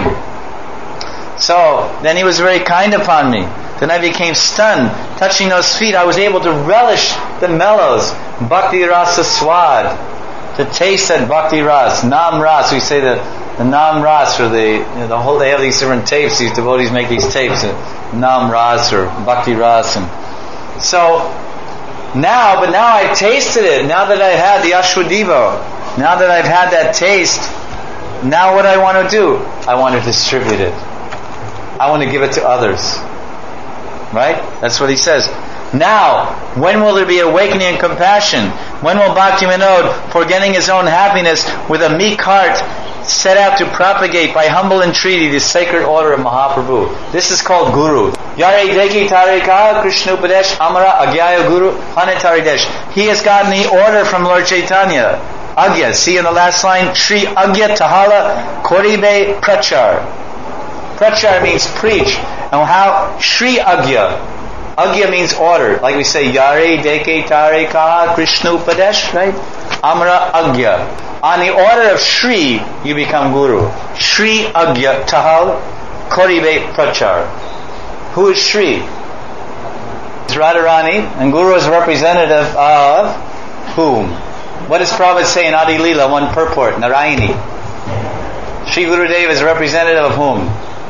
So, then he was very kind upon me. Then I became stunned. Touching those feet, I was able to relish the mellows, Bhakti Rasa Swad, to taste that Bhakti Ras, Nam Ras. We say the Nam Ras, or the whole, they have these different tapes, these devotees make these tapes, Nam Ras or Bhakti Ras. And so, now I've tasted it, now that I've had the Ashwadiva, now that I've had that taste, now what do I want to do? I want to distribute it. I want to give it to others. Right? That's what he says. Now, when will there be awakening and compassion? When will Bhakti Vinod, forgetting his own happiness, with a meek heart, set out to propagate by humble entreaty the sacred order of Mahaprabhu? This is called Guru. Yare Deki Tarika Krishna Upadesh Amara Agyaya Guru Hanetaridesh. He has gotten the order from Lord Chaitanya. Agya. See in the last line, Shri Agya Tahala Koribe Prachar. Prachar means preach. And how? Shri Agya. Agya means order. Like we say, Yare Deke Tare Kaha Krishna Upadesh, right? Amra Agya. On the order of Shri, you become Guru. Shri Agya Tahal Koribe Prachar. Who is Shri? It's Radharani, and Guru is representative of whom? What does Prabhupada say in Adi Leela, one purport, Narayani? Shri Gurudev is representative of whom?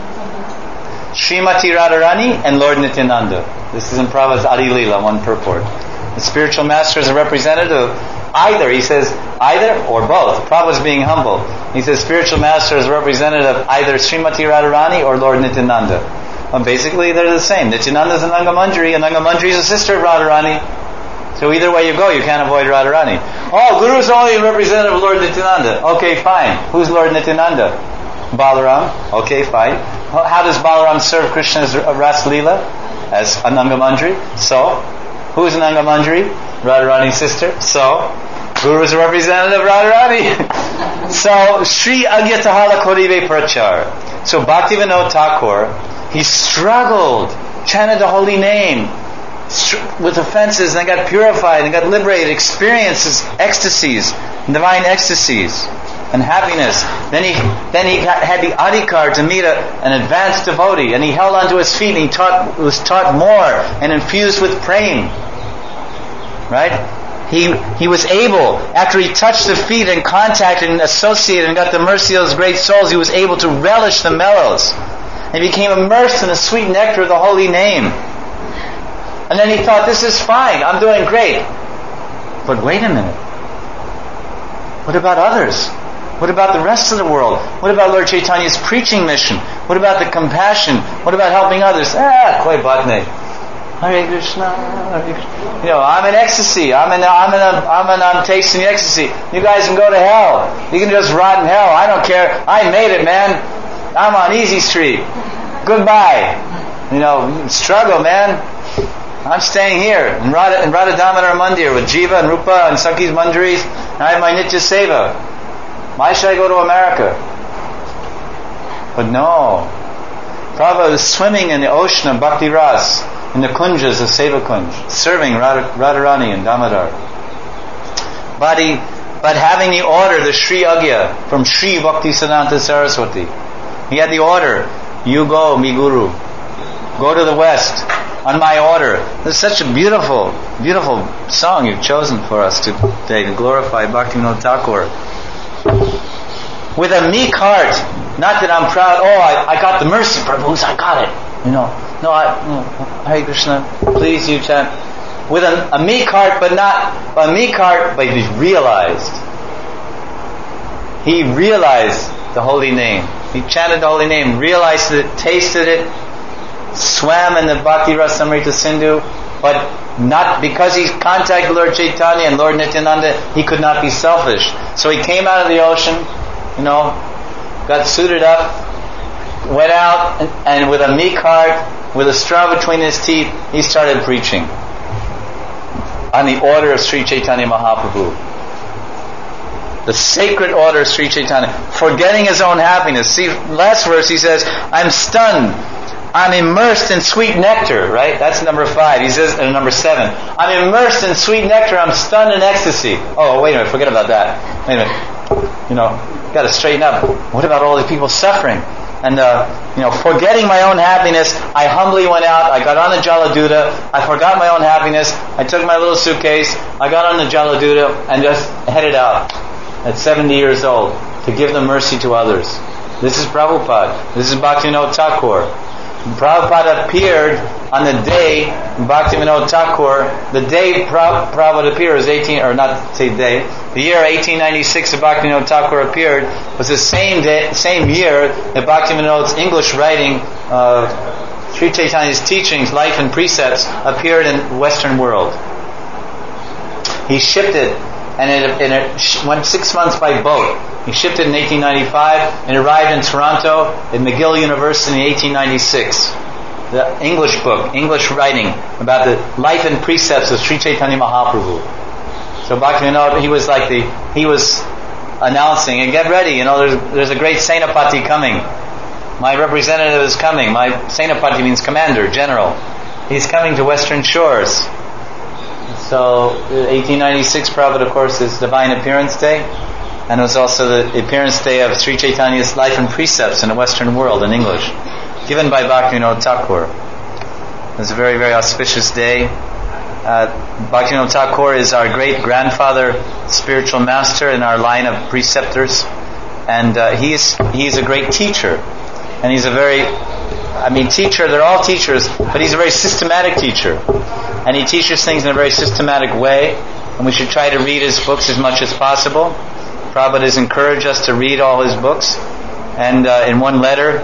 Srimati Radharani and Lord Nityananda. This is in Prabhupada's Adi Leela, one purport. The spiritual master is a representative of either. He says either or both. Prabhupada's being humble. He says spiritual master is a representative of either Srimati Radharani or Lord Nityananda. Well, basically they're the same. Nityananda is an Angamandri, and Angamandri is a sister of Radharani. So either way you go, you can't avoid Radharani. Oh, Guru is only a representative of Lord Nityananda. Okay, fine. Who's Lord Nityananda? Balaram. Okay, fine. How does Balaram serve Krishna's Ras Leela? As an Angamandri. So, who is an Angamandri? Radharani's sister. So, Guru is a representative of Radharani. So, Shri Agyatahala Korive Prachar. So, Bhaktivinoda Thakur, he struggled, chanted the holy name with offenses, and got purified and got liberated, experiences ecstasies, divine ecstasies and happiness. Then he had the adhikar to meet an advanced devotee, and he held onto his feet and he was taught more and infused with prema. Right? He was able, after he touched the feet and contacted and associated and got the mercy of those great souls, he was able to relish the mellows. And he became immersed in the sweet nectar of the holy name. And then he thought, this is fine, I'm doing great. But wait a minute. What about others? What about the rest of the world? What about Lord Chaitanya's preaching mission? What about the compassion? What about helping others? Koi baat nahi. Hare Krishna, Hare Krishna. I'm in ecstasy. I'm tasting the ecstasy. You guys can go to hell. You can just rot in hell. I don't care. I made it, man. I'm on easy street. Goodbye. Struggle, man. I'm staying here in Radha Damodar Mandir with Jiva and Rupa and Sakhi's Mandiris, and I have my Nitya Seva. Why should I go to America? But no. Prabhupada was swimming in the ocean of Bhakti Ras, in the kunjas of Seva Kunj, serving Radharani and Damodar. But having the order, the Sri Agya, from Sri Bhaktisiddhanta Saraswati. He had the order, you go, mi guru. Go to the west, on my order. This is such a beautiful, beautiful song you've chosen for us today to glorify Bhaktivinoda Thakur. With a meek heart, not that I'm proud, I got the mercy, Prabhu, I got it. Hare Krishna, please you chant. With a meek heart, but he realized. He realized the holy name. He chanted the holy name, realized it, tasted it, swam in the Bhakti Rasamrita Sindhu, but not because he contacted Lord Chaitanya and Lord Nityananda, he could not be selfish. So he came out of the ocean, got suited up, went out, and with a meek heart, with a straw between his teeth, he started preaching on the order of Sri Chaitanya Mahaprabhu. The sacred order of Sri Chaitanya, forgetting his own happiness. See, last verse he says, I'm stunned. I'm immersed in sweet nectar, right? That's number 5. He says in number 7, I'm immersed in sweet nectar, I'm stunned in ecstasy. Oh, wait a minute, forget about that. Wait a minute. Got to straighten up. What about all the people suffering? And, forgetting my own happiness, I humbly went out, I got on the Jaladuta, I forgot my own happiness, I took my little suitcase, I got on the Jaladuta, and just headed out at 70 years old to give the mercy to others. This is Prabhupada. This is Bhaktivinoda Thakur. Prabhupada appeared on the day Bhaktivinoda Thakur, the day Prabhupada appeared was the year 1896 that Bhaktivinoda Thakur appeared was the same year that Bhaktivinoda's English writing Sri Chaitanya's teachings, life and precepts appeared in the Western world. He shipped it, and it went 6 months by boat. He shipped it in 1895 and arrived in Toronto at McGill University in 1896. The English book, English writing about the life and precepts of Sri Chaitanya Mahaprabhu. So Bhaktivinoda, he was announcing, and get ready, there's a great Senapati coming. My representative is coming. My Senapati means commander, general. He's coming to Western Shores. So 1896 Prabhupada, of course, is Divine Appearance Day. And it was also the appearance day of Sri Chaitanya's life and precepts in the Western world in English, given by Bhaktivinoda Thakur. It was a very, very auspicious day. Bhaktivinoda Thakur is our great-grandfather, spiritual master in our line of preceptors. And he's a great teacher. And he's teacher, they're all teachers, but he's a very systematic teacher. And he teaches things in a very systematic way. And we should try to read his books as much as possible. Prabhupada has encouraged us to read all his books. And in one letter,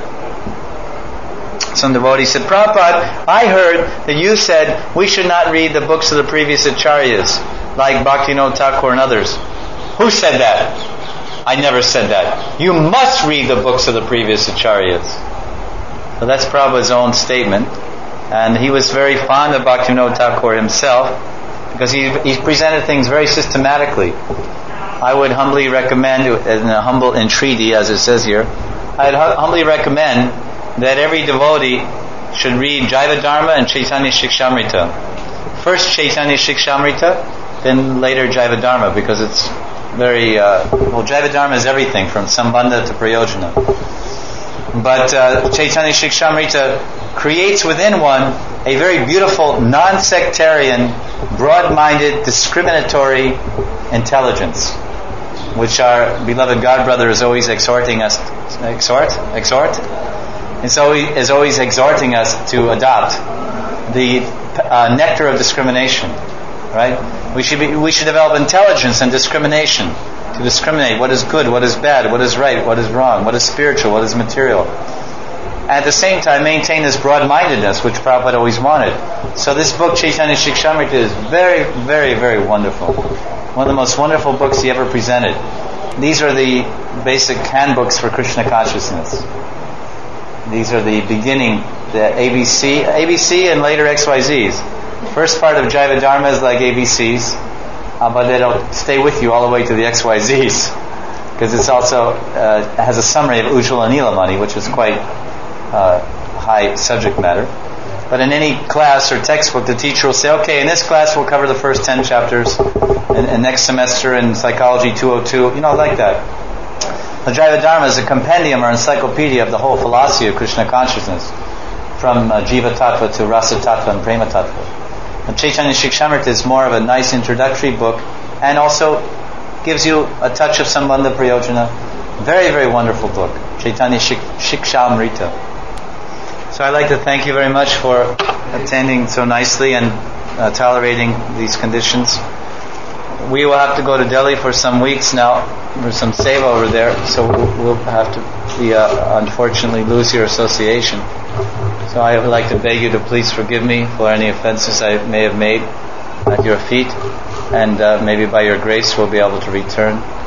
some devotee said, Prabhupada, I heard that you said we should not read the books of the previous acharyas, like Bhaktivinoda Thakur and others. Who said that? I never said that. You must read the books of the previous acharyas. So that's Prabhupada's own statement. And he was very fond of Bhaktivinoda Thakur himself, because he presented things very systematically. I would humbly recommend, in a humble entreaty, as it says here, I'd humbly recommend that every devotee should read Jaiva Dharma and Chaitanya Shikshamrita. First Chaitanya Shikshamrita, then later Jaiva Dharma, because it's very, Jaiva Dharma is everything from Sambandha to Prayojana. But Chaitanya Shikshamrita creates within one a very beautiful, non-sectarian, broad-minded, discriminatory intelligence, which our beloved Godbrother is always exhorting us, is always exhorting us to adopt the nectar of discrimination, right? We should develop intelligence and discrimination, to discriminate what is good, what is bad, what is right, what is wrong, what is spiritual, what is material. At the same time, maintain this broad-mindedness, which Prabhupada always wanted. So this book, Chaitanya Shikshamrita, is very, very, very wonderful. One of the most wonderful books he ever presented. These are the basic handbooks for Krishna consciousness. These are the beginning, the ABC and later XYZs. First part of Jaiva Dharma is like ABCs, but it'll stay with you all the way to the XYZs, because it's also has a summary of Ujjvala Nilamani, which is quite high subject matter. But in any class or textbook, the teacher will say, okay, in this class we'll cover the first 10 chapters, and next semester in Psychology 202, like that. The Jaiva Dharma is a compendium or encyclopedia of the whole philosophy of Krishna consciousness, from Jiva Tattva to Rasa Tattva and Prema Tattva. The Chaitanya Shikshamrita is more of a nice introductory book, and also gives you a touch of Sambandha Prayojana. Very, very wonderful book, Chaitanya Shikshamrita. So I'd like to thank you very much for attending so nicely and tolerating these conditions. We will have to go to Delhi for some weeks now, for some seva over there, so we'll have to unfortunately lose your association. So I would like to beg you to please forgive me for any offenses I may have made at your feet, and maybe by your grace we'll be able to return.